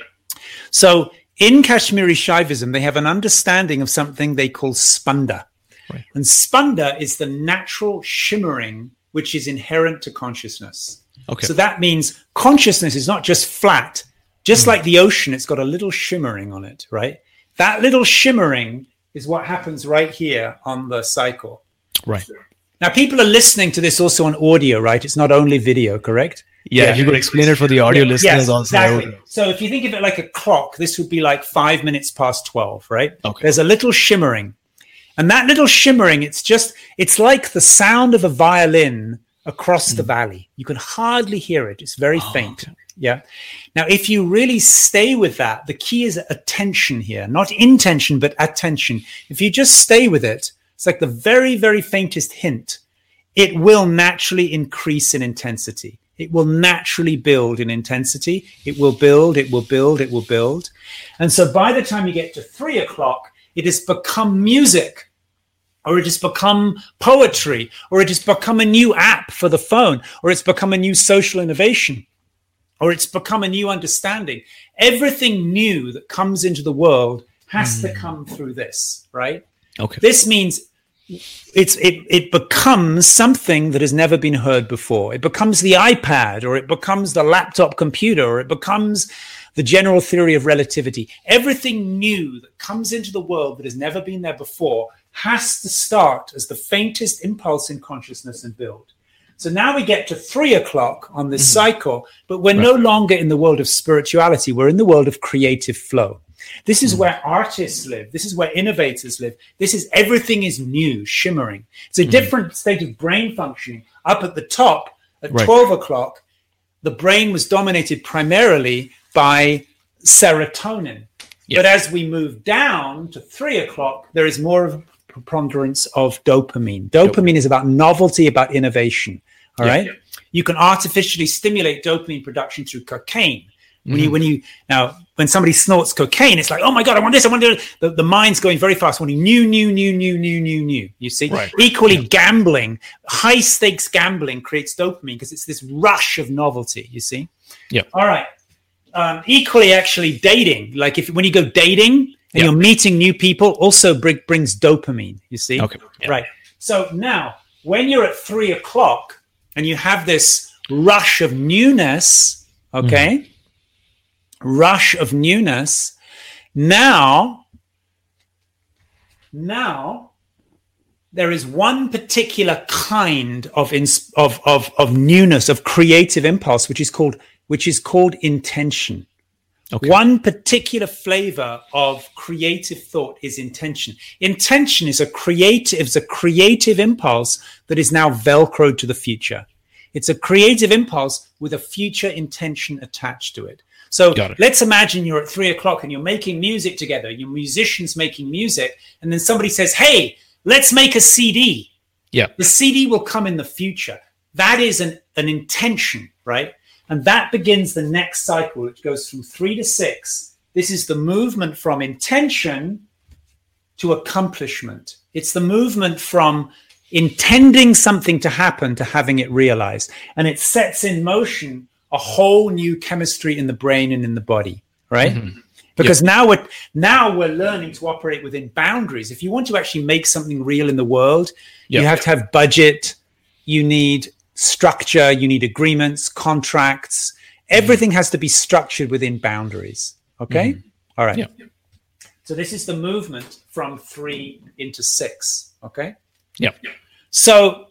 So in Kashmiri Shaivism, they have an understanding of something they call spanda. Right. And spanda is the natural shimmering which is inherent to consciousness. Okay. So that means consciousness is not just flat, just like the ocean, it's got a little shimmering on it, right? That little shimmering is what happens right here on the cycle. Right. Now, people are listening to this also on audio, right? It's not only video, correct? Yeah, if you could explain it for the audio listeners also. Exactly. So if you think of it like a clock, this would be like 5 minutes past 12, right? Okay. There's a little shimmering. And that little shimmering, it's like the sound of a violin across the valley. You can hardly hear it. It's very faint. Okay. Yeah. Now, if you really stay with that, the key is attention here, not intention, but attention. If you just stay with it, it's like the very, very faintest hint. It will naturally increase in intensity. It will naturally build in intensity. It will build, it will build, it will build. And so by the time you get to 3 o'clock, it has become music, or it has become poetry, or it has become a new app for the phone, or it's become a new social innovation, or it's become a new understanding. Everything new that comes into the world has to come through this, right? Okay. This means it becomes something that has never been heard before. It becomes the iPad, or it becomes the laptop computer, or it becomes the general theory of relativity. Everything new that comes into the world that has never been there before has to start as the faintest impulse in consciousness and build. So now we get to 3 o'clock on this cycle, but we're no longer in the world of spirituality. We're in the world of creative flow. This is where artists live. This is where innovators live. This is everything is new, shimmering. It's a different state of brain functioning. Up at the top, at 12 o'clock, the brain was dominated primarily by serotonin. But as we move down to 3 o'clock, there is more of a preponderance of dopamine. Dopamine is about novelty, about innovation. All right. You can artificially stimulate dopamine production through cocaine. When somebody snorts cocaine, it's like, oh my God, I want this, I want this. The mind's going very fast, wanting new. You see? Right. Equally, gambling, high stakes gambling creates dopamine because it's this rush of novelty, you see? Yeah. All right. Equally, actually, dating, like when you go dating and you're meeting new people, also brings dopamine, you see? Okay. Yeah. Right. So now, when you're at 3 o'clock and you have this rush of newness, okay? Rush of newness. Now there is one particular kind of newness, of creative impulse, which is called intention. Okay. One particular flavor of creative thought is intention. Intention is a creative impulse that is now velcroed to the future. It's a creative impulse with a future intention attached to it. So let's imagine you're at 3 o'clock and you're making music together. You're musicians making music. And then somebody says, hey, let's make a CD. Yeah. The CD will come in the future. That is an intention, right? And that begins the next cycle, which goes from 3 to 6. This is the movement from intention to accomplishment. It's the movement from intending something to happen to having it realized. And it sets in motion a whole new chemistry in the brain and in the body, right? Because now we're learning to operate within boundaries. If you want to actually make something real in the world, you have to have budget, you need structure, you need agreements, contracts. Everything has to be structured within boundaries, okay? All right. So this is the movement from 3 into 6, okay? So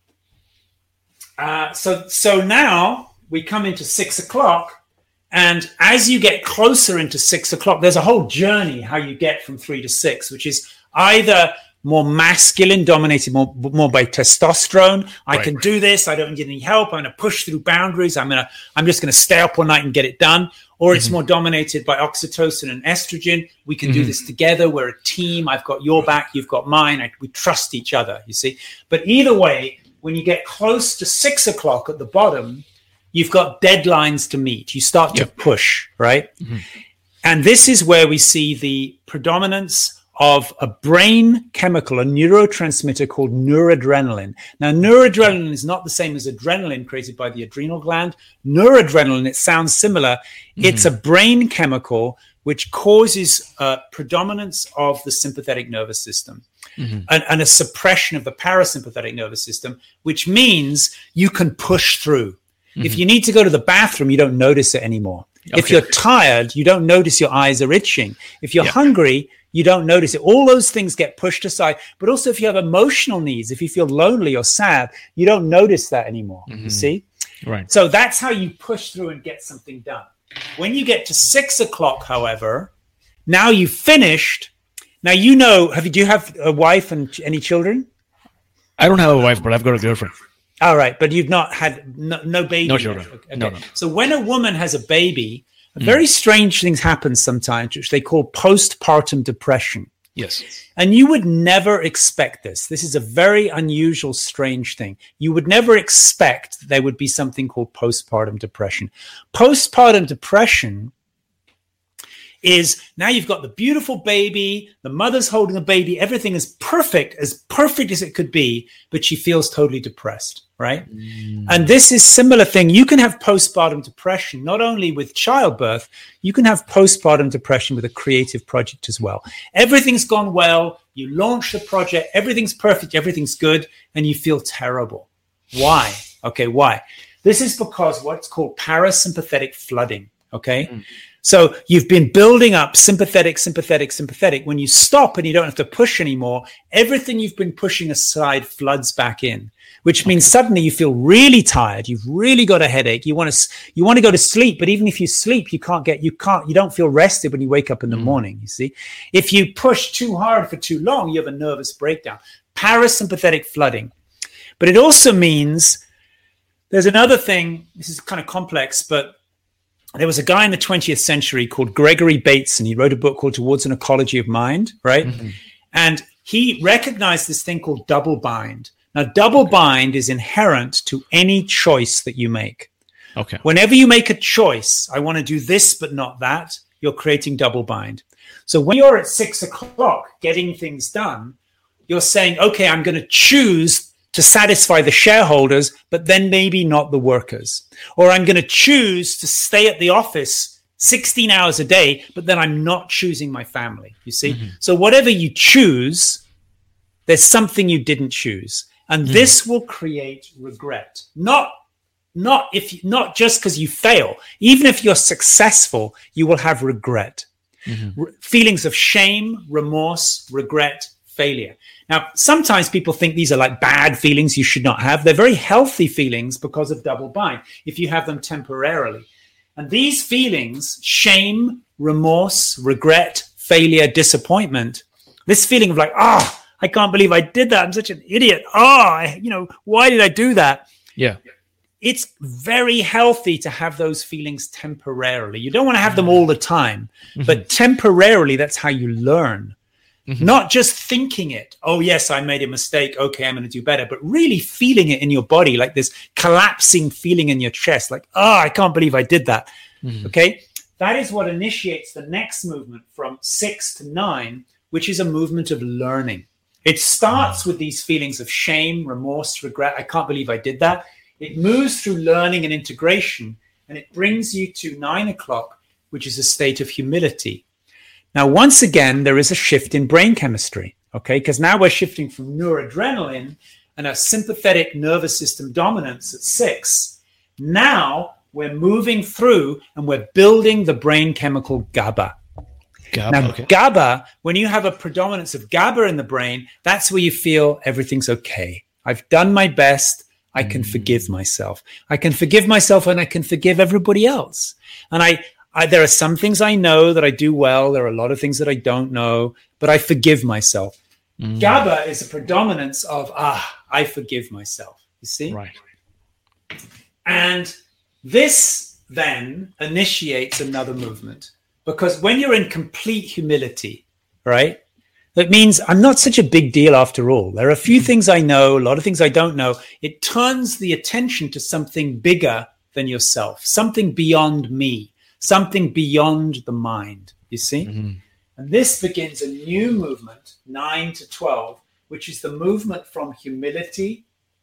now we come into 6 o'clock, and as you get closer into 6 o'clock, there's a whole journey how you get from 3 to 6, which is either more masculine, dominated more by testosterone. I can do this. I don't need any help. I'm going to push through boundaries. I'm just going to stay up all night and get it done. Or it's more dominated by oxytocin and estrogen. We can do this together. We're a team. I've got your back. You've got mine. We trust each other, you see. But either way, when you get close to 6 o'clock at the bottom, you've got deadlines to meet. You start to push, right? And this is where we see the predominance of a brain chemical, a neurotransmitter called noradrenaline. Now, noradrenaline is not the same as adrenaline created by the adrenal gland. Noradrenaline, it sounds similar. It's a brain chemical which causes predominance of the sympathetic nervous system and a suppression of the parasympathetic nervous system, which means you can push through. If you need to go to the bathroom, you don't notice it anymore. Okay. If you're tired, you don't notice your eyes are itching. If you're hungry, you don't notice it. All those things get pushed aside. But also if you have emotional needs, if you feel lonely or sad, you don't notice that anymore. You see? Right. So that's how you push through and get something done. When you get to 6 o'clock, however, now you've finished. Now, do you have a wife and any children? I don't have a wife, but I've got a girlfriend. All right, but you've not had no baby. No children. Okay. No. So when a woman has a baby, very strange things happen sometimes, which they call postpartum depression. Yes. And you would never expect this. This is a very unusual, strange thing. You would never expect there would be something called postpartum depression. Postpartum depression is now you've got the beautiful baby, the mother's holding the baby, everything is perfect as it could be, but she feels totally depressed, right? And this is similar thing. You can have postpartum depression, not only with childbirth, you can have postpartum depression with a creative project as well. Everything's gone well, you launch the project, everything's perfect, everything's good, and you feel terrible. Why? Okay, why? This is because what's called parasympathetic flooding, okay? So you've been building up sympathetic. When you stop and you don't have to push anymore, everything you've been pushing aside floods back in, which means suddenly you feel really tired. You've really got a headache. You want to go to sleep, but even if you sleep, you don't feel rested when you wake up in the morning, you see. If you push too hard for too long, you have a nervous breakdown. Parasympathetic flooding. But it also means there's another thing, this is kind of complex, but there was a guy in the 20th century called Gregory Bateson. He wrote a book called Towards an Ecology of Mind, right? And he recognized this thing called double bind. Now, double bind is inherent to any choice that you make. Okay. Whenever you make a choice, I want to do this but not that, you're creating double bind. So when you're at 6 o'clock getting things done, you're saying, okay, I'm going to choose to satisfy the shareholders, but then maybe not the workers. Or I'm going to choose to stay at the office 16 hours a day, but then I'm not choosing my family, you see? So whatever you choose, there's something you didn't choose. And this will create regret. Not just because you fail. Even if you're successful, you will have regret. Feelings of shame, remorse, regret, failure. Now, sometimes people think these are like bad feelings you should not have. They're very healthy feelings because of double bind, if you have them temporarily. And these feelings, shame, remorse, regret, failure, disappointment, this feeling of like, I can't believe I did that. I'm such an idiot. Why did I do that? Yeah. It's very healthy to have those feelings temporarily. You don't want to have them all the time, but temporarily, that's how you learn. Not just thinking it, oh, yes, I made a mistake. Okay, I'm going to do better. But really feeling it in your body, like this collapsing feeling in your chest, like, I can't believe I did that. Okay, that is what initiates the next movement from 6 to 9, which is a movement of learning. It starts with these feelings of shame, remorse, regret. I can't believe I did that. It moves through learning and integration, and it brings you to 9 o'clock, which is a state of humility. Now, once again, there is a shift in brain chemistry, okay? Because now we're shifting from noradrenaline and a sympathetic nervous system dominance at 6. Now we're moving through and we're building the brain chemical GABA. GABA, when you have a predominance of GABA in the brain, that's where you feel everything's okay. I've done my best. I can forgive myself. I can forgive myself and I can forgive everybody else. And there are some things I know that I do well. There are a lot of things that I don't know, but I forgive myself. GABA is a predominance of, I forgive myself. You see? Right. And this then initiates another movement, because when you're in complete humility, right, that means I'm not such a big deal after all. There are a few things I know, a lot of things I don't know. It turns the attention to something bigger than yourself, something beyond me. Something beyond the mind, you see? And this begins a new movement, 9 to 12, which is the movement from humility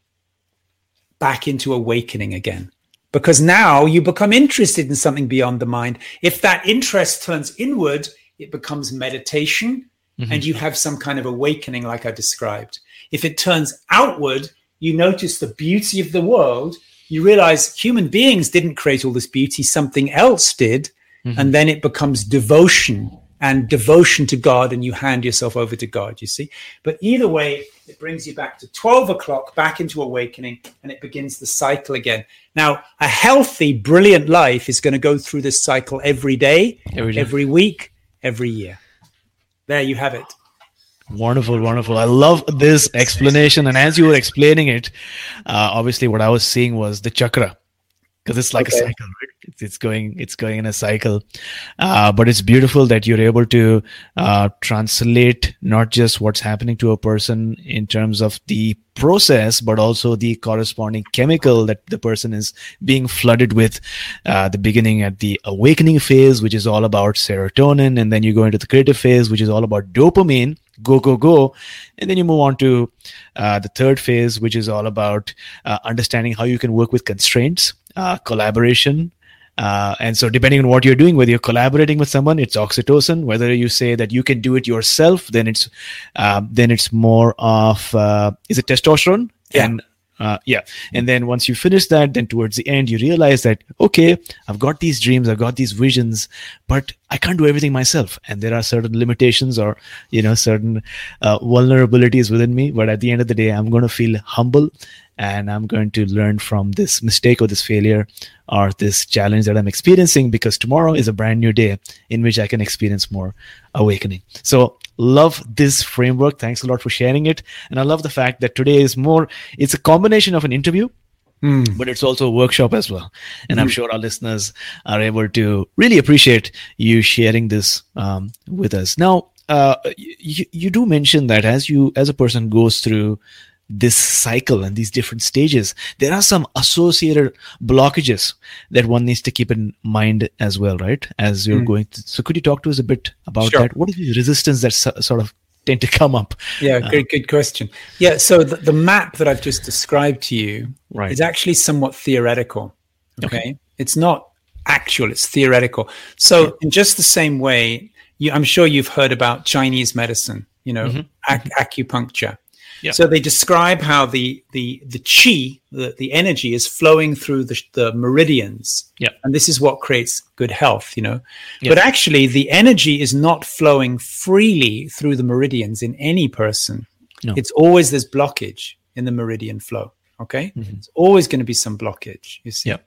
back into awakening again. Because now you become interested in something beyond the mind. If that interest turns inward, it becomes meditation, and you have some kind of awakening like I described. If it turns outward, you notice the beauty of the world. You realize human beings didn't create all this beauty, something else did. And then it becomes devotion to God, and you hand yourself over to God, you see. But either way, it brings you back to 12 o'clock, back into awakening, and it begins the cycle again. Now, a healthy, brilliant life is going to go through this cycle every day, every week, every year. There you have it. Wonderful, wonderful. I love this explanation. And as you were explaining it, obviously what I was seeing was the chakra, because it's like a cycle, right? It's going in a cycle. But it's beautiful that you're able to translate not just what's happening to a person in terms of the process, but also the corresponding chemical that the person is being flooded with. The beginning at the awakening phase, which is all about serotonin, and then you go into the creative phase, which is all about dopamine. Go. And then you move on to the third phase, which is all about understanding how you can work with constraints, collaboration. And so depending on what you're doing, whether you're collaborating with someone, it's oxytocin. Whether you say that you can do it yourself, then it's more of, is it testosterone? Yeah. And then once you finish that, then towards the end, you realize that, okay, I've got these dreams, I've got these visions, but I can't do everything myself. And there are certain limitations or, certain vulnerabilities within me. But at the end of the day, I'm going to feel humble, and I'm going to learn from this mistake or this failure or this challenge that I'm experiencing, because tomorrow is a brand new day in which I can experience more awakening. So love this framework. Thanks a lot for sharing it. And I love the fact that today it's a combination of an interview, but it's also a workshop as well. And I'm sure our listeners are able to really appreciate you sharing this with us. Now, you do mention that as a person goes through this cycle and these different stages, there are some associated blockages that one needs to keep in mind as well, right? As you're going to, so could you talk to us a bit about that? What is the resistance that sort of tend to come up? Yeah, good question. Yeah, so the map that I've just described to you is actually somewhat theoretical. Okay. It's not actual, it's theoretical. So in just the same way, I'm sure you've heard about Chinese medicine, acupuncture. Yeah. So they describe how the qi, the energy, is flowing through the meridians. Yeah. And this is what creates good health, Yeah. But actually, the energy is not flowing freely through the meridians in any person. No. It's always there's blockage in the meridian flow. Okay. It's always going to be some blockage, you see. Yeah.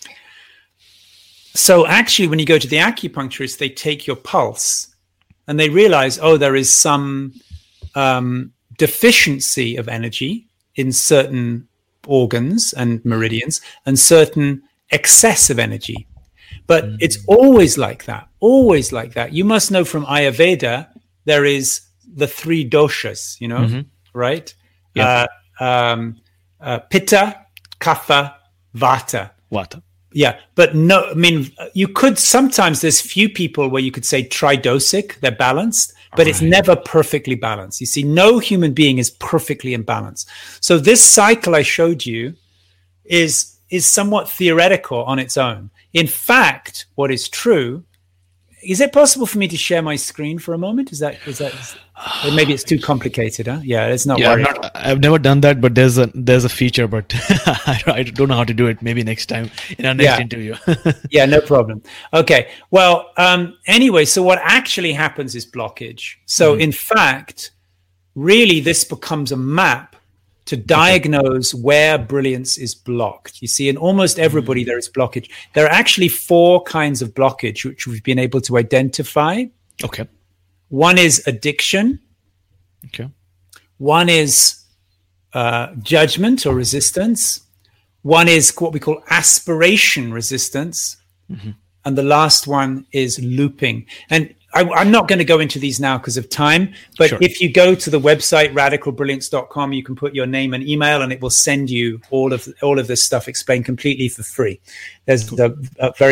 So actually, when you go to the acupuncturist, they take your pulse and they realize, there is some deficiency of energy in certain organs and meridians and certain excess of energy. But it's always like that, You must know from Ayurveda, there is the 3 doshas, right? Yeah. Pitta, Kapha, Vata. Yeah, but no, I mean, you could sometimes, there's few people where you could say tridosic, they're balanced, but it's never perfectly balanced. You see, no human being is perfectly in balance. So this cycle I showed you is somewhat theoretical on its own. In fact, what is true, is it possible for me to share my screen for a moment? Is that or maybe it's too complicated, huh? Yeah, it's not worrying. I've never done that, but there's a feature, but I don't know how to do it. Maybe next time in our next interview. Yeah, no problem. Okay. Well, anyway, so what actually happens is blockage. So in fact, really this becomes a map to diagnose where brilliance is blocked. You see, in almost everybody there is blockage. There are actually 4 kinds of blockage which we've been able to identify. Okay. One is addiction. Okay. One is judgment or resistance. One is what we call aspiration resistance. And the last one is looping. And I'm not going to go into these now because of time, but if you go to the website, radicalbrilliance.com, you can put your name and email and it will send you all of this stuff explained completely for free. There's a very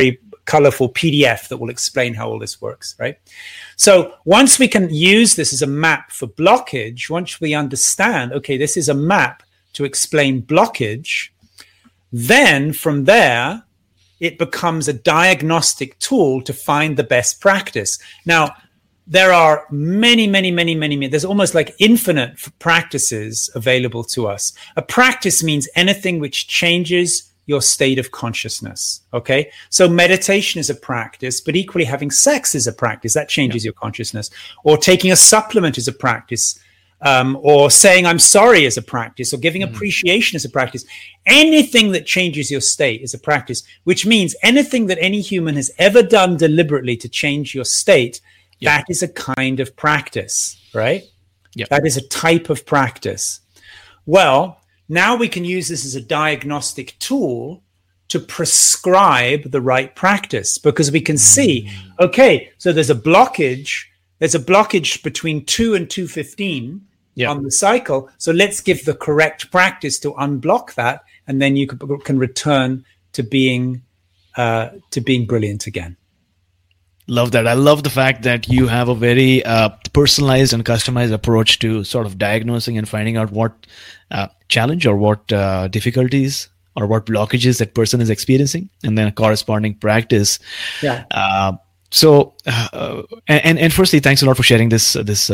colorful PDF that will explain how all this works, right? So once we can use this as a map for blockage, once we understand, okay, this is a map to explain blockage, then from there, it becomes a diagnostic tool to find the best practice. Now, there are many, there's almost like infinite practices available to us. A practice means anything which changes your state of consciousness, okay? So meditation is a practice, but equally having sex is a practice. That changes your consciousness. Or taking a supplement is a practice. Or saying I'm sorry is a practice, or giving appreciation is a practice. Anything that changes your state is a practice, which means anything that any human has ever done deliberately to change your state, that is a kind of practice, right? That is a type of practice. Well, now we can use this as a diagnostic tool to prescribe the right practice, because we can see, okay, so there's a blockage between 2 and 2:15 on the cycle. So let's give the correct practice to unblock that, and then you can return to being brilliant again. Love that. I love the fact that you have a very personalized and customized approach to sort of diagnosing and finding out what challenge or what difficulties or what blockages that person is experiencing, and then a corresponding practice. So, and firstly, thanks a lot for sharing this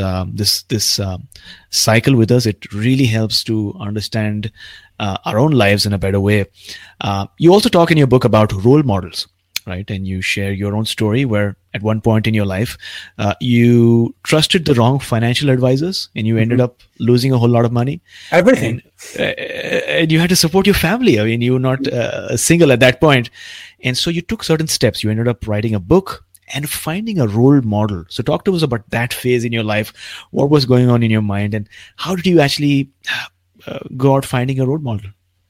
cycle with us. It really helps to understand our own lives in a better way. You also talk in your book about role models, right? And you share your own story where at one point in your life, you trusted the wrong financial advisors and you ended up losing a whole lot of money. Everything. And you had to support your family. I mean, you were not single at that point. And so you took certain steps. You ended up writing a book and finding a role model. So talk to us about that phase in your life. What was going on in your mind, and how did you actually go out finding a role model?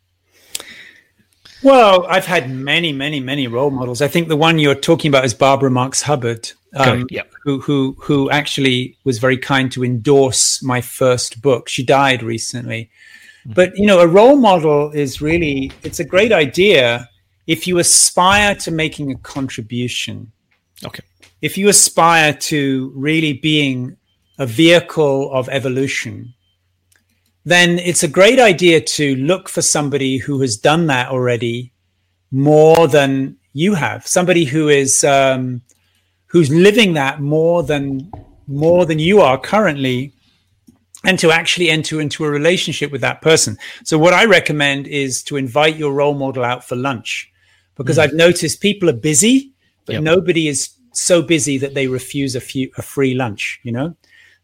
Well, I've had many role models. I think the one you're talking about is Barbara Marx Hubbard, who actually was very kind to endorse my first book. She died recently. But, you know, a role model is really, it's a great idea if you aspire to making a contribution. Okay. If you aspire to really being a vehicle of evolution, then it's a great idea to look for somebody who has done that already more than you have. Somebody who is who's living that more than you are currently, and to actually enter into a relationship with that person. So what I recommend is to invite your role model out for lunch, because I've noticed people are busy, but nobody is so busy that they refuse a free lunch, you know?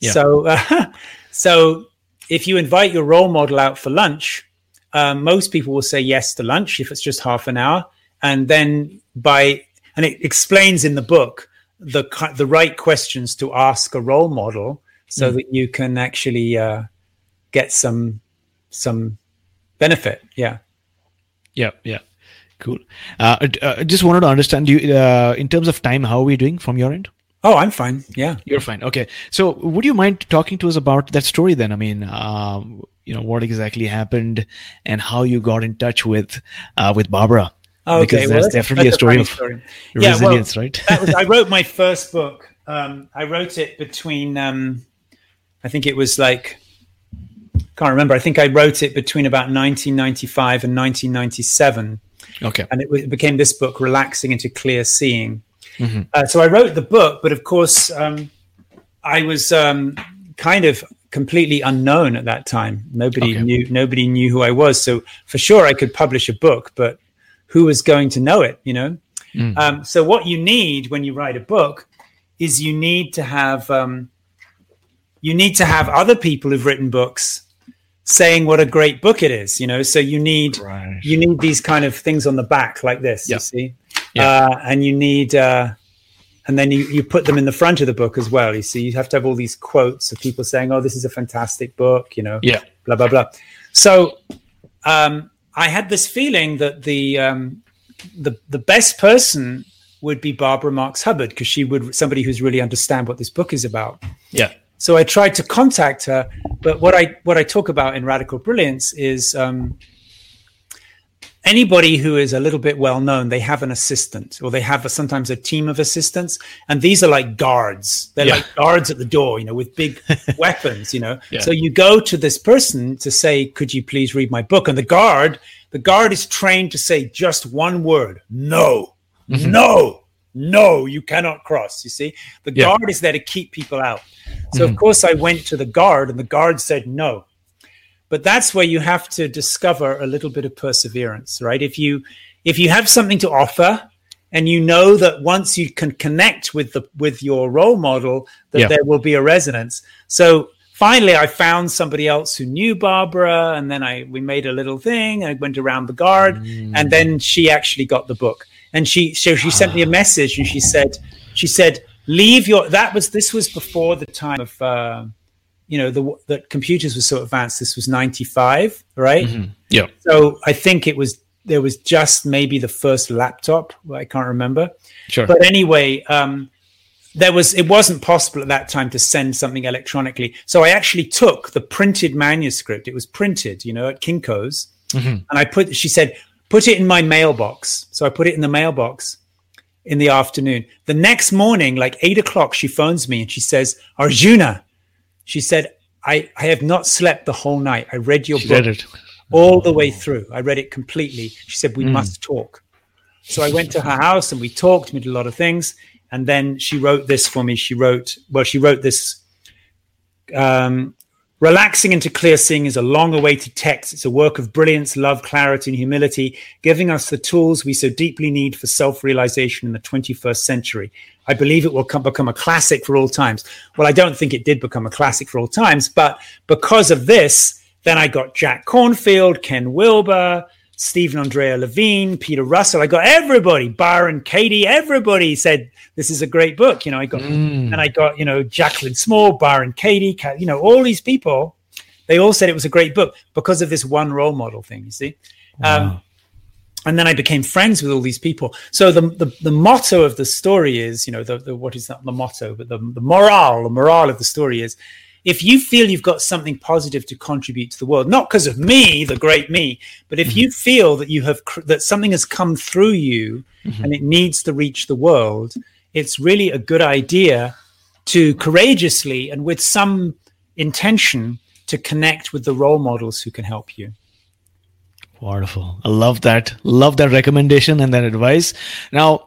So if you invite your role model out for lunch, most people will say yes to lunch if it's just half an hour. And then and it explains in the book the right questions to ask a role model so that you can actually get some benefit. Yeah. Cool. Just wanted to understand you in terms of time. How are we doing from your end? Oh, I'm fine. Yeah, you're fine. Okay. So, would you mind talking to us about that story then? I mean, what exactly happened and how you got in touch with Barbara? Okay, because that's definitely a story of resilience, right? I wrote my first book. I wrote it between, I think it was like, can't remember. I think I wrote it between about 1995 and 1997. Okay. And it became this book, Relaxing into Clear Seeing. So I wrote the book, but of course, I was kind of completely unknown at that time. Nobody knew who I was. So for sure, I could publish a book, but who was going to know it? You know. So what you need when you write a book is you need to have other people who've written books saying what a great book it is. You know. So you need these kind of things on the back like this. You see. And you need, and then you put them in the front of the book as well. You see, you have to have all these quotes of people saying, "Oh, this is a fantastic book," you know, blah blah blah. So I had this feeling that the best person would be Barbara Marx Hubbard, because she would somebody who's really understand what this book is about. Yeah. So I tried to contact her, but what I talk about in Radical Brilliance is anybody who is a little bit well known, they have an assistant, or they have sometimes a team of assistants, and these are like guards. They're like guards at the door, with big weapons. So you go to this person to say, "Could you please read my book?" And the guard is trained to say just one word: "No, no, you cannot cross." You see, the guard is there to keep people out. So of course I went to the guard, and the guard said no. But that's where you have to discover a little bit of perseverance, right? If you have something to offer, and you know that once you can connect with your role model, that there will be a resonance. So finally, I found somebody else who knew Barbara, and then we made a little thing. I went around the guard, and then she actually got the book. And she sent me a message, and she said, leave your. This was before the time of. That computers were so advanced. This was 95, right? Mm-hmm. Yeah. So I think there was just maybe the first laptop. I can't remember. Sure. But anyway, it wasn't possible at that time to send something electronically. So I actually took the printed manuscript. It was printed, at Kinko's. Mm-hmm. And she said, put it in my mailbox. So I put it in the mailbox in the afternoon. The next morning, like 8:00, she phones me and she says, "Arjuna," she said, I have not slept the whole night. I read your book all the way through. I read it completely. She said, we must talk. So I went to her house and we talked. We did a lot of things. And then she wrote this for me. She wrote this, relaxing into clear seeing is a long-awaited text. It's a work of brilliance, love, clarity, and humility, giving us the tools we so deeply need for self-realization in the 21st century. I believe it will become a classic for all times. Well, I don't think it did become a classic for all times, but because of this, then I got Jack Cornfield, Ken Wilber, Stephen Andrea Levine, Peter Russell. I got everybody, Byron Katie, everybody said, this is a great book. I got, and I got, Jacqueline Small, Byron Katie, all these people, they all said it was a great book because of this one role model thing, you see? Wow. And then I became friends with all these people. So the motto of the story is, what is not the motto, but the morale of the story is, if you feel you've got something positive to contribute to the world, not because of me, the great me, but if you feel that that something has come through you and it needs to reach the world, it's really a good idea to courageously and with some intention to connect with the role models who can help you. Wonderful. I love that. Love that recommendation and that advice. Now,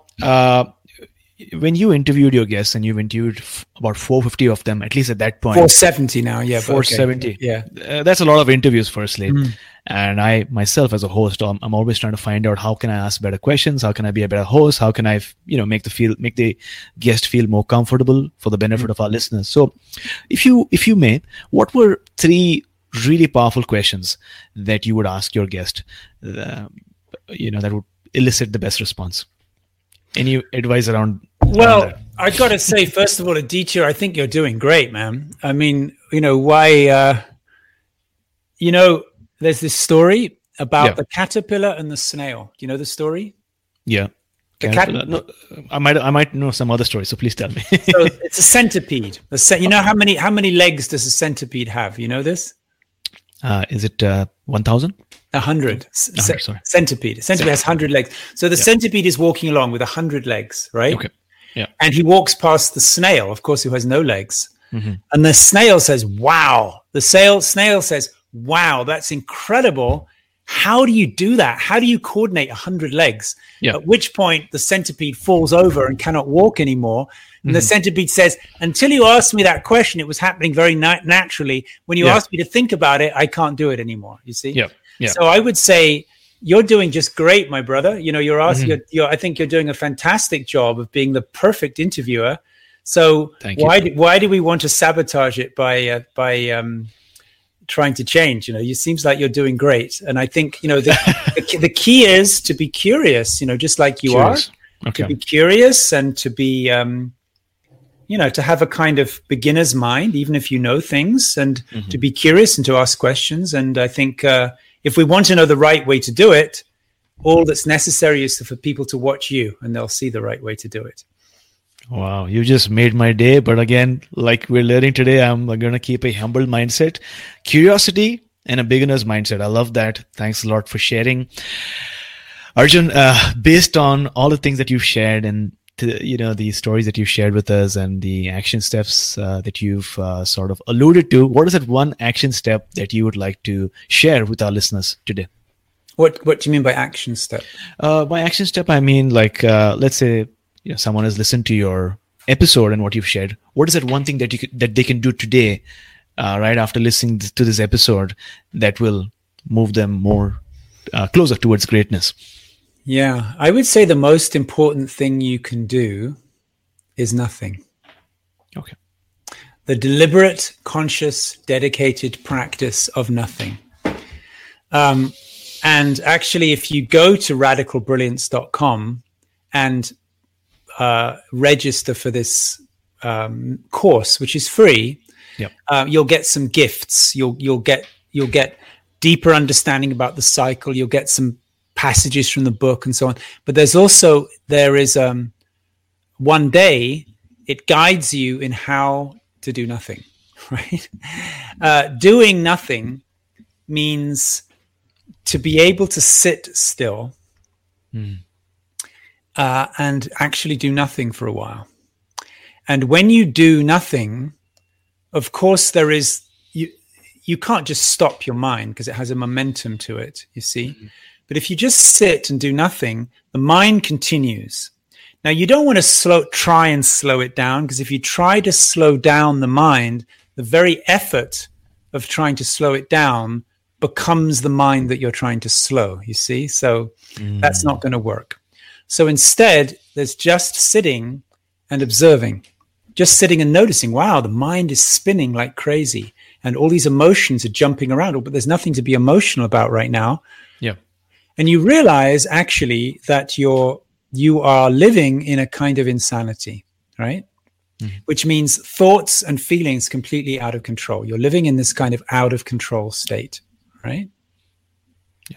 when you interviewed your guests, and you've interviewed about 450 of them, at least at that point. 470 now, yeah. 470. Okay. Yeah. That's a lot of interviews, firstly. And I, myself, as a host, I'm always trying to find out how can I ask better questions? How can I be a better host? How can I, make the guest feel more comfortable for the benefit of our listeners? So if you may, what were 3 really powerful questions that you would ask your guest, that would elicit the best response? Any advice around that? I got to say, first of all, Aditya, I think you're doing great, man. I mean, why, there's this story about the caterpillar and the snail. Do you know the story? Yeah. No, I might know some other story, so please tell me. So it's a centipede. How many legs does a centipede have? You know this? Is it 1,000? 100. Sorry. Centipede. Centipede has 100 legs. So the centipede is walking along with 100 legs, right? Okay. Yeah. And he walks past the snail, of course, who has no legs. And the snail says, wow. The snail says, wow, that's incredible. How do you do that? How do you coordinate 100 legs? Yeah. At which point the centipede falls over and cannot walk anymore. And the centipede says, until you asked me that question, it was happening very naturally. When you asked me to think about it, I can't do it anymore. You see? Yeah. Yeah. So I would say you're doing just great, my brother. You're asking, I think you're doing a fantastic job of being the perfect interviewer. So why do we want to sabotage it by trying to change? It seems like you're doing great. And I think, the key is to be curious, just like you are, to be curious and to be, to have a kind of beginner's mind, even if you know things, and to be curious and to ask questions. And I think if we want to know the right way to do it, all that's necessary is for people to watch you, and they'll see the right way to do it. Wow, you just made my day. But again, like we're learning today, I'm going to keep a humble mindset, curiosity, and a beginner's mindset. I love that. Thanks a lot for sharing. Arjun, based on all the things that you've shared and the stories that you've shared with us and the action steps that you've sort of alluded to, what is that one action step that you would like to share with our listeners today? What do you mean by action step? By action step, I mean let's say someone has listened to your episode and what you've shared. What is that one thing that they can do today, right after listening to this episode, that will move them more closer towards greatness? Yeah, I would say the most important thing you can do is nothing. Okay. The deliberate, conscious, dedicated practice of nothing. And actually, if you go to radicalbrilliance.com and register for this course, which is free, yep. You'll get some gifts. You'll get deeper understanding about the cycle. You'll get some passages from the book and so on. But there is one day it guides you in how to do nothing, right? Doing nothing means to be able to sit still and actually do nothing for a while. And when you do nothing, of course, you can't just stop your mind because it has a momentum to it, you see? Mm-hmm. But if you just sit and do nothing, the mind continues. Now, you don't want to try and slow it down, because if you try to slow down the mind, the very effort of trying to slow it down becomes the mind that you're trying to slow, you see? So that's not going to work. So instead, there's just sitting and observing, just sitting and noticing, wow, the mind is spinning like crazy and all these emotions are jumping around, but there's nothing to be emotional about right now. Yeah. And you realize actually that you are living in a kind of insanity, right? Mm-hmm. Which means thoughts and feelings completely out of control. You're living in this kind of out of control state, right? Yeah.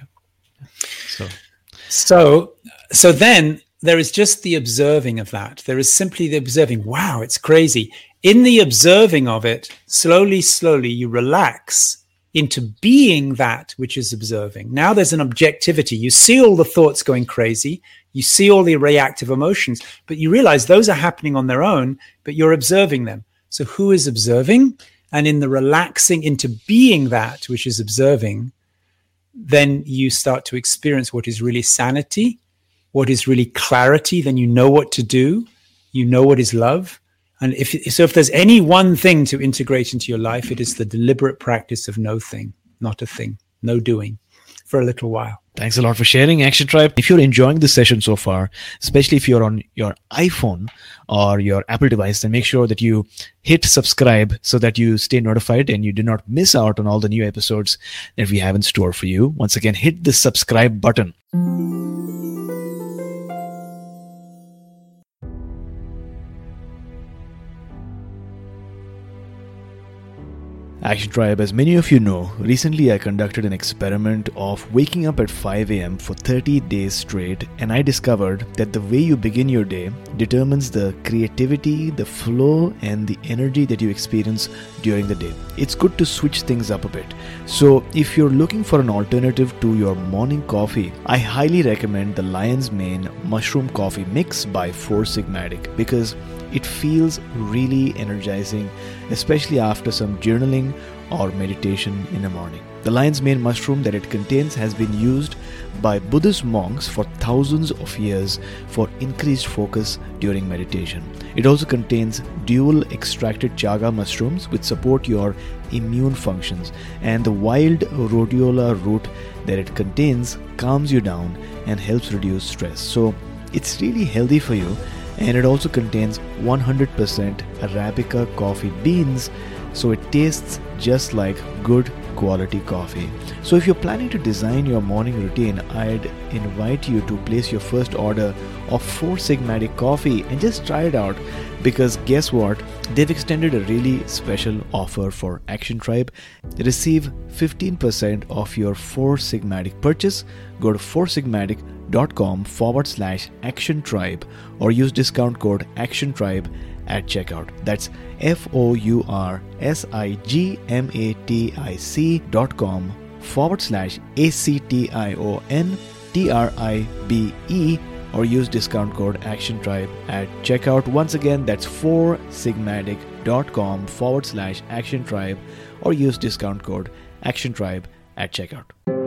So then there is just the observing of that. There is simply the observing. Wow, it's crazy. In the observing of it, slowly, you relax into being that which is observing. Now there's an objectivity. You see all the thoughts going crazy. You see all the reactive emotions, but you realize those are happening on their own, but you're observing them. So who is observing? And in the relaxing into being that which is observing, then you start to experience what is really sanity, what is really clarity. Then you know what to do. You know what is love. And if there's any one thing to integrate into your life, it is the deliberate practice of no thing, not a thing, no doing, for a little while. Thanks a lot for sharing, Action Tribe. If you're enjoying this session so far, especially if you're on your iPhone or your Apple device, then make sure that you hit subscribe so that you stay notified and you do not miss out on all the new episodes that we have in store for you. Once again, hit the subscribe button. Action Tribe, as many of you know, recently I conducted an experiment of waking up at 5 a.m. for 30 days straight, and I discovered that the way you begin your day determines the creativity, the flow, and the energy that you experience during the day. It's good to switch things up a bit. So if you're looking for an alternative to your morning coffee, I highly recommend the Lion's Mane Mushroom Coffee Mix by Four Sigmatic, because it feels really energizing, especially after some journaling or meditation in the morning. The lion's mane mushroom that it contains has been used by Buddhist monks for thousands of years for increased focus during meditation. It also contains dual extracted chaga mushrooms which support your immune functions, and the wild rhodiola root that it contains calms you down and helps reduce stress. So it's really healthy for you. And it also contains 100% Arabica coffee beans, so it tastes just like good quality coffee. So if you're planning to design your morning routine, I'd invite you to place your first order of Four Sigmatic coffee and just try it out, because guess what? They've extended a really special offer for Action Tribe. Receive 15% off your Four Sigmatic purchase. Go to foursigmatic.com/Action Tribe or use discount code Action Tribe at checkout. That's FOURSIGMATIC.com/ACTION TRIBE, or use discount code ActionTribe at checkout. Once again, that's 4sigmatic.com/ActionTribe, or use discount code ActionTribe at checkout.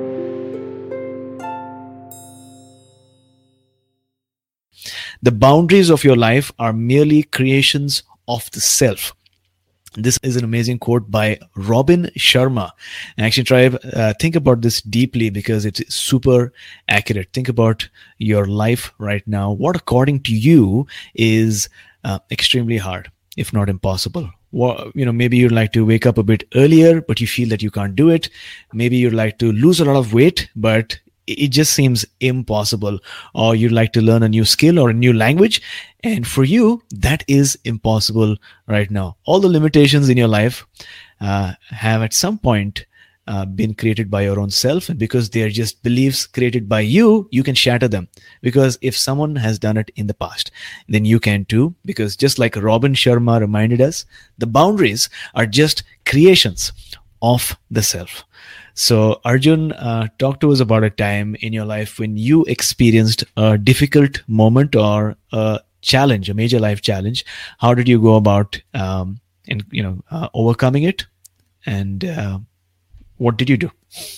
The boundaries of your life are merely creations of the self. This is an amazing quote by Robin Sharma. Action Tribe, think about this deeply because it's super accurate. Think about your life right now. What, according to you, is extremely hard, if not impossible? Well, maybe you'd like to wake up a bit earlier, but you feel that you can't do it. Maybe you'd like to lose a lot of weight, but it just seems impossible. Or you'd like to learn a new skill or a new language, and for you, that is impossible right now. All the limitations in your life have at some point been created by your own self, and because they are just beliefs created by you, you can shatter them. Because if someone has done it in the past, then you can too. Because just like Robin Sharma reminded us, the boundaries are just creations of the self. So Arjun, talk to us about a time in your life when you experienced a difficult moment or a challenge, a major life challenge. How did you go about overcoming it, and what did you do?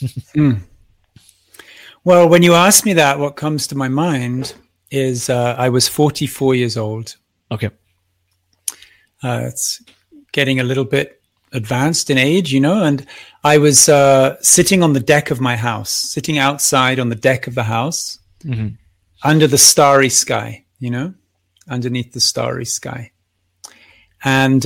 Well, when you ask me that, what comes to my mind is I was 44 years old. Okay. It's getting a little bit advanced in age, and I was sitting on the deck of my house, sitting outside on the deck of the house, under the starry sky, underneath the starry sky. And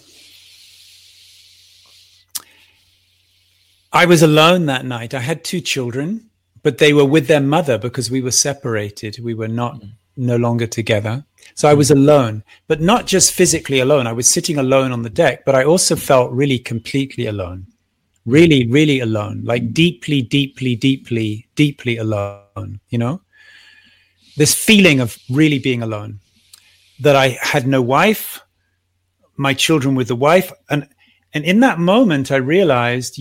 I was alone that night. I had 2 children, but they were with their mother because we were separated. We were no longer together. So I was alone, but not just physically alone. I was sitting alone on the deck, but I also felt really completely alone, really, really alone, like deeply, deeply, deeply, deeply alone, this feeling of really being alone, that I had no wife, my children with the wife. And in that moment, I realized,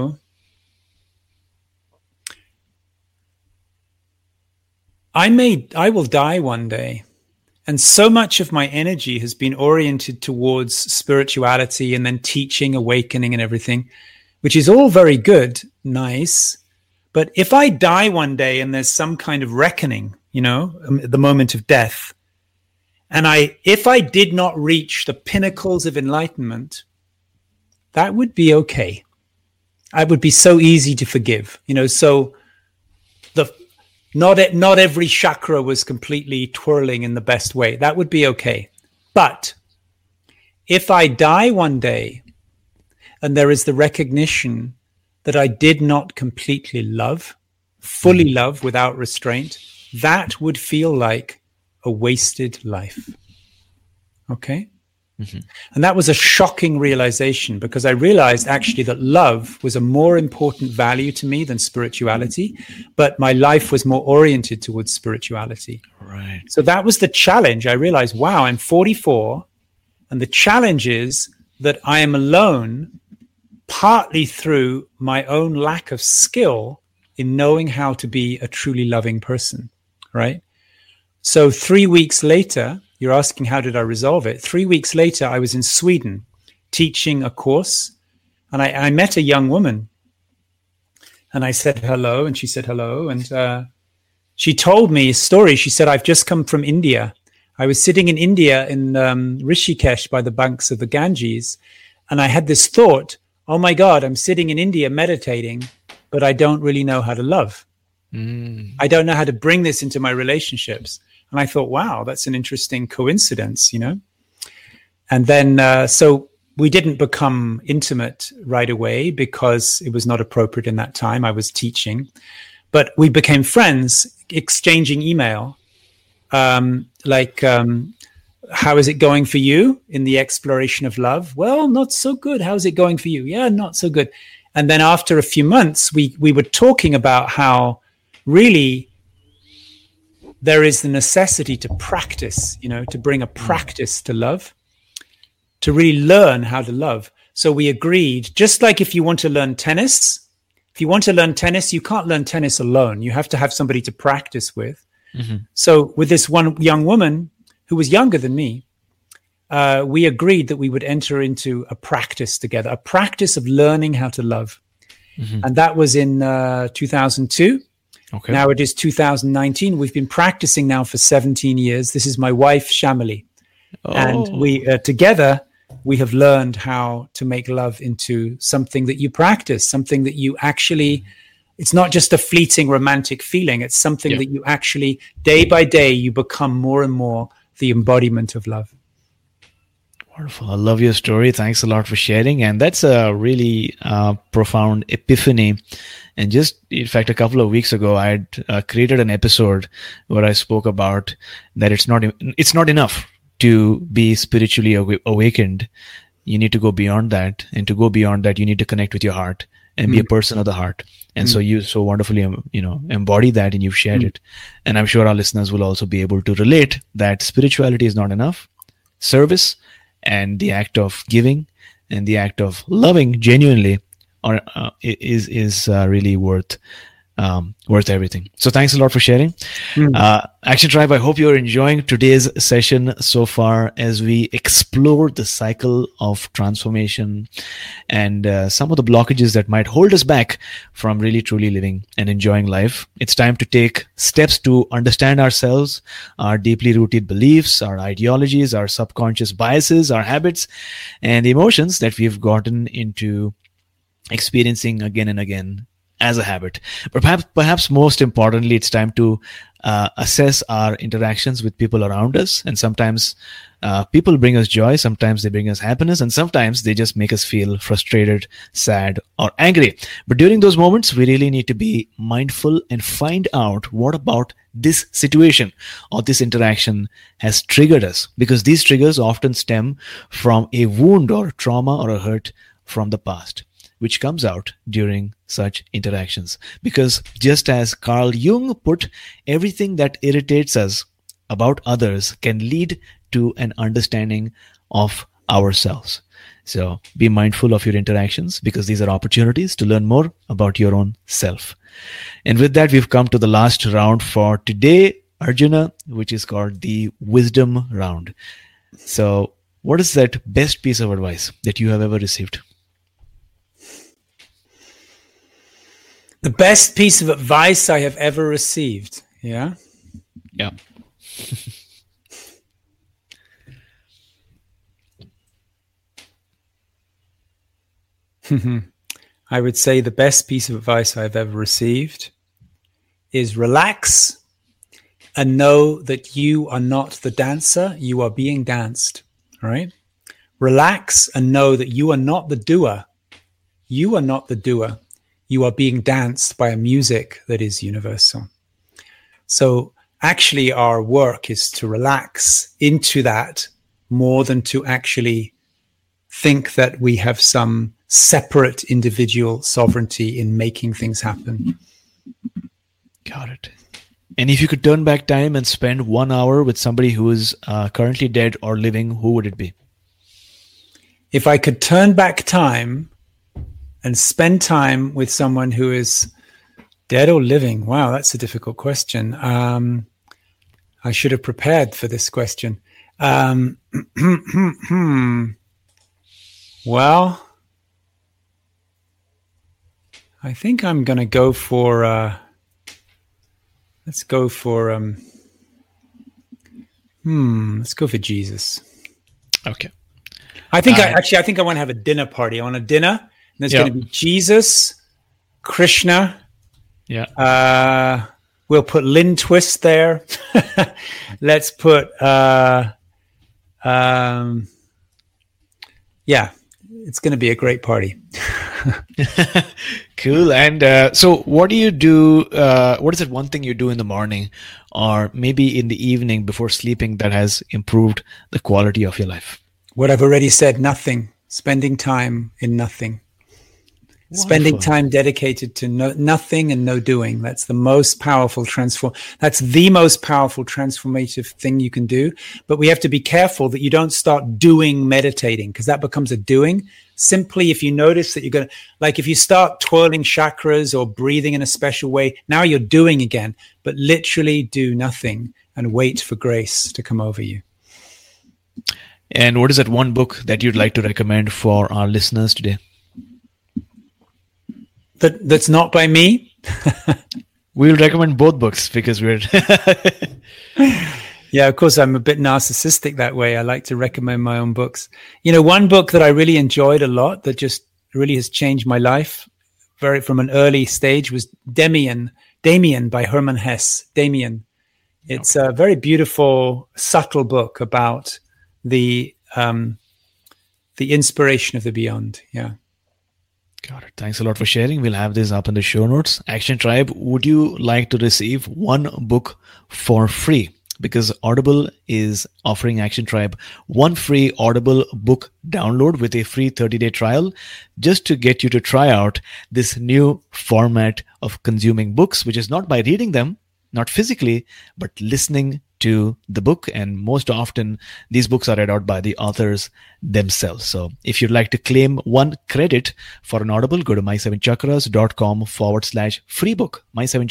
I will die one day. And so much of my energy has been oriented towards spirituality and then teaching, awakening and everything, which is all very good, nice. But if I die one day and there's some kind of reckoning, the moment of death, and if I did not reach the pinnacles of enlightenment, that would be okay. I would be so easy to forgive, so not every chakra was completely twirling in the best way. That would be okay. But if I die one day and there is the recognition that I did not completely love, fully love without restraint, that would feel like a wasted life. Okay? And that was a shocking realization, because I realized actually that love was a more important value to me than spirituality, but my life was more oriented towards spirituality. Right. So that was the challenge. I realized, wow, I'm 44, and the challenge is that I am alone, partly through my own lack of skill in knowing how to be a truly loving person, right? So 3 weeks later, you're asking, how did I resolve it? 3 weeks later, I was in Sweden teaching a course, and I met a young woman, and I said hello, and she said hello, and she told me a story. She said, I've just come from India. I was sitting in India in Rishikesh by the banks of the Ganges, and I had this thought, oh my God, I'm sitting in India meditating, but I don't really know how to love. I don't know how to bring this into my relationships. And I thought, wow, that's an interesting coincidence, And then, so we didn't become intimate right away because it was not appropriate in that time. I was teaching. But we became friends, exchanging email. How is it going for you in the exploration of love? Well, not so good. How's it going for you? Yeah, not so good. And then after a few months, we were talking about how really there is the necessity to practice, to bring a practice to love, to really learn how to love. So we agreed, just like if you want to learn tennis, if you want to learn tennis, you can't learn tennis alone. You have to have somebody to practice with. Mm-hmm. So with this one young woman who was younger than me, we agreed that we would enter into a practice together, a practice of learning how to love. Mm-hmm. And that was in 2002. Okay. Now it is 2019. We've been practicing now for 17 years. This is my wife, Shamali. Oh. And we together, we have learned how to make love into something that you practice, something that you actually, it's not just a fleeting romantic feeling. It's something that you actually, day by day, you become more and more the embodiment of love. Wonderful. I love your story. Thanks a lot for sharing. And that's a really profound epiphany. And just, in fact, a couple of weeks ago, I had created an episode where I spoke about that it's not enough to be spiritually awakened. You need to go beyond that. And to go beyond that, you need to connect with your heart and be a person of the heart. And so you so wonderfully, embody that, and you've shared it. And I'm sure our listeners will also be able to relate that spirituality is not enough. Service and the act of giving and the act of loving genuinely is really worth everything. So thanks a lot for sharing. Action Tribe, I hope you're enjoying today's session so far as we explore the cycle of transformation and some of the blockages that might hold us back from really truly living and enjoying life. It's time to take steps to understand ourselves, our deeply rooted beliefs, our ideologies, our subconscious biases, our habits, and the emotions that we've gotten into experiencing again and again as a habit. But perhaps most importantly, it's time to assess our interactions with people around us. And sometimes people bring us joy, sometimes they bring us happiness, and sometimes they just make us feel frustrated, sad, or angry. But during those moments, we really need to be mindful and find out what about this situation or this interaction has triggered us, because these triggers often stem from a wound or trauma or a hurt from the past, which comes out during such interactions. Because just as Carl Jung put, everything that irritates us about others can lead to an understanding of ourselves. So be mindful of your interactions, because these are opportunities to learn more about your own self. And with that, we've come to the last round for today, Arjuna, which is called the Wisdom Round. So what is that best piece of advice that you have ever received? The best piece of advice I have ever received. Yeah. Yeah. I would say the best piece of advice I've ever received is relax and know that you are not the dancer, you are being danced. All right? Relax and know that you are not the doer. You are not the doer. You are being danced by a music that is universal. So actually our work is to relax into that more than to actually think that we have some separate individual sovereignty in making things happen. Got it. And if you could turn back time and spend 1 hour with somebody who is currently dead or living, who would it be? If I could turn back time and spend time with someone who is dead or living? Wow, that's a difficult question. I should have prepared for this question. Well, I think I'm going to go for, let's go for Jesus. Okay. I think I want to have a dinner party. I want a dinner. There's going to be Jesus, Krishna. Yeah. We'll put Lynn Twist there. Let's put, it's going to be a great party. Cool. And so what do you do? What is it one thing you do in the morning or maybe in the evening before sleeping that has improved the quality of your life? What I've already said, nothing. Spending time in nothing. Wonderful. Spending time dedicated to nothing and no doing. That's the most powerful That's the most powerful transformative thing you can do. But we have to be careful that you don't start doing meditating, because that becomes a doing. simply, if you notice that you're going to, like if you start twirling chakras or breathing in a special way, now you're doing again, but literally do nothing and wait for grace to come over you. And what is that one book that you'd like to recommend for our listeners today? That's not by me. We'll recommend both books because we're... Yeah, of course, I'm a bit narcissistic that way. I like to recommend my own books. You know, one book that I really enjoyed a lot that just really has changed my life from an early stage was Damien by Hermann Hesse. Damien. It's a very beautiful, subtle book about the inspiration of the beyond. Yeah. Got it. Thanks a lot for sharing. We'll have this up in the show notes. Action Tribe, would you like to receive one book for free? Because Audible is offering Action Tribe one free Audible book download with a free 30-day trial just to get you to try out this new format of consuming books, which is not by reading them, not physically, but listening to the book. And most often, these books are read out by the authors themselves. So if you'd like to claim one credit for an Audible, go to my7chakras.com/free book,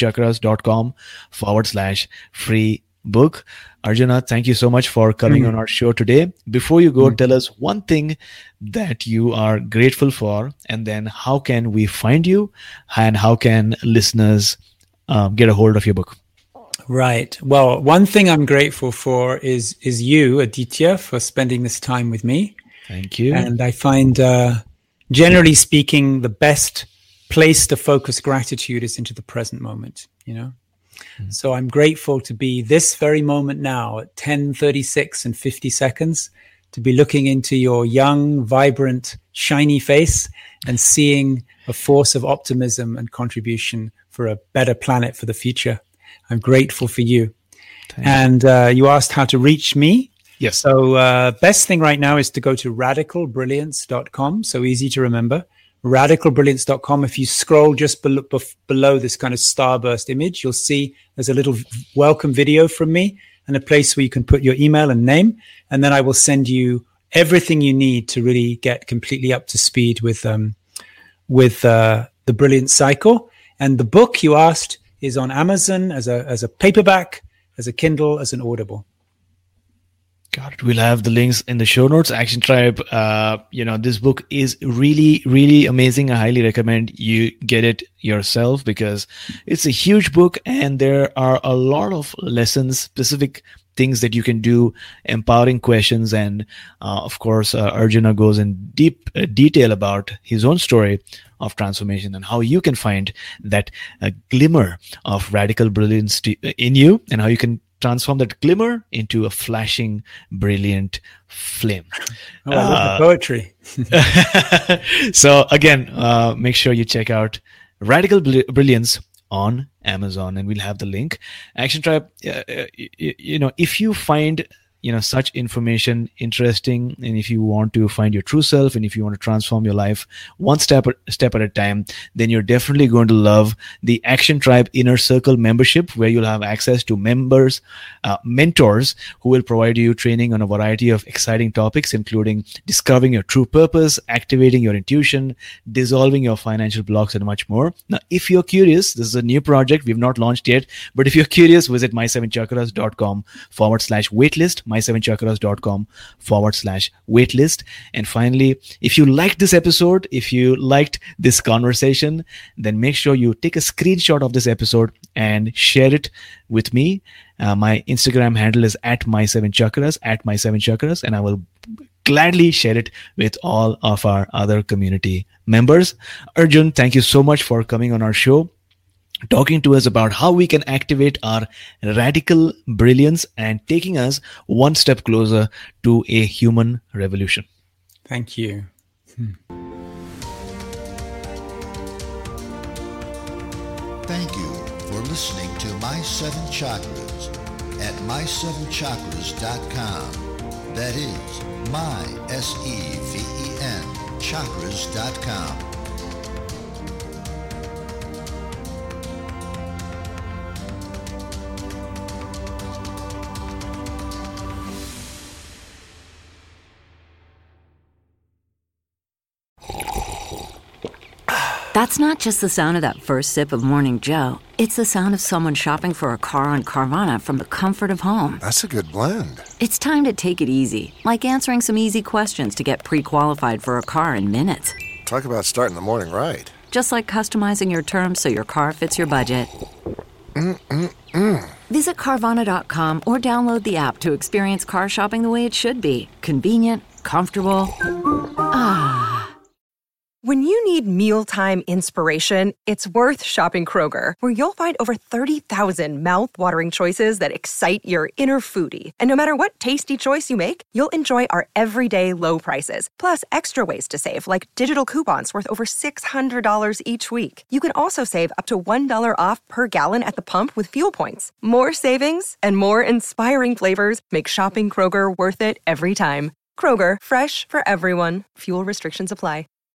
my7chakras.com/free book. Arjuna, thank you so much for coming on our show today. Before you go, tell us one thing that you are grateful for, and then how can we find you and how can listeners get a hold of your book? Right. Well, one thing I'm grateful for is you, Aditya, for spending this time with me. Thank you. And I find, generally speaking, the best place to focus gratitude is into the present moment, you know? So I'm grateful to be this very moment now at 10:36 and 50 seconds, to be looking into your young, vibrant, shiny face and seeing a force of optimism and contribution for a better planet for the future. I'm grateful for you. And you asked how to reach me. Yes. So best thing right now is to go to radicalbrilliance.com. So easy to remember. Radicalbrilliance.com. If you scroll just below this kind of starburst image, you'll see there's a little welcome video from me and a place where you can put your email and name. And then I will send you everything you need to really get completely up to speed with the Brilliance Cycle. And the book you asked is on Amazon as a paperback, as a Kindle, as an Audible. Got it. We'll have the links in the show notes. Action Tribe, this book is really, really amazing. I highly recommend you get it yourself because it's a huge book and there are a lot of lessons, specific things that you can do, empowering questions. And of course, Arjuna goes in deep detail about his own story of transformation and how you can find that glimmer of radical brilliance in you and how you can transform that glimmer into a flashing, brilliant flame. Oh, I love the poetry. So again, make sure you check out Radical Brilliance on Amazon, and we'll have the link. Action Tribe, if you find such information interesting, and if you want to find your true self, and if you want to transform your life one step at a time, then you're definitely going to love the Action Tribe Inner Circle membership, where you'll have access to mentors who will provide you training on a variety of exciting topics, including discovering your true purpose, activating your intuition, dissolving your financial blocks, and much more. Now, if you're curious, this is a new project we've not launched yet, but if you're curious, visit my7chakras.com/waitlist, my7chakras.com/waitlist. And finally, if you liked this episode, if you liked this conversation, then make sure you take a screenshot of this episode and share it with me. My Instagram handle is @my7chakras, and I will gladly share it with all of our other community members. Arjun, thank you so much for coming on our show, talking to us about how we can activate our radical brilliance and taking us one step closer to a human revolution. Thank you. Thank you for listening to My Seven Chakras at my7chakras.com. That is my-SEVEN chakras.com. That's not just the sound of that first sip of Morning Joe. It's the sound of someone shopping for a car on Carvana from the comfort of home. That's a good blend. It's time to take it easy, like answering some easy questions to get pre-qualified for a car in minutes. Talk about starting the morning right. Just like customizing your terms so your car fits your budget. Visit Carvana.com or download the app to experience car shopping the way it should be. Convenient, comfortable. When you need mealtime inspiration, it's worth shopping Kroger, where you'll find over 30,000 mouth-watering choices that excite your inner foodie. And no matter what tasty choice you make, you'll enjoy our everyday low prices, plus extra ways to save, like digital coupons worth over $600 each week. You can also save up to $1 off per gallon at the pump with fuel points. More savings and more inspiring flavors make shopping Kroger worth it every time. Kroger, fresh for everyone. Fuel restrictions apply.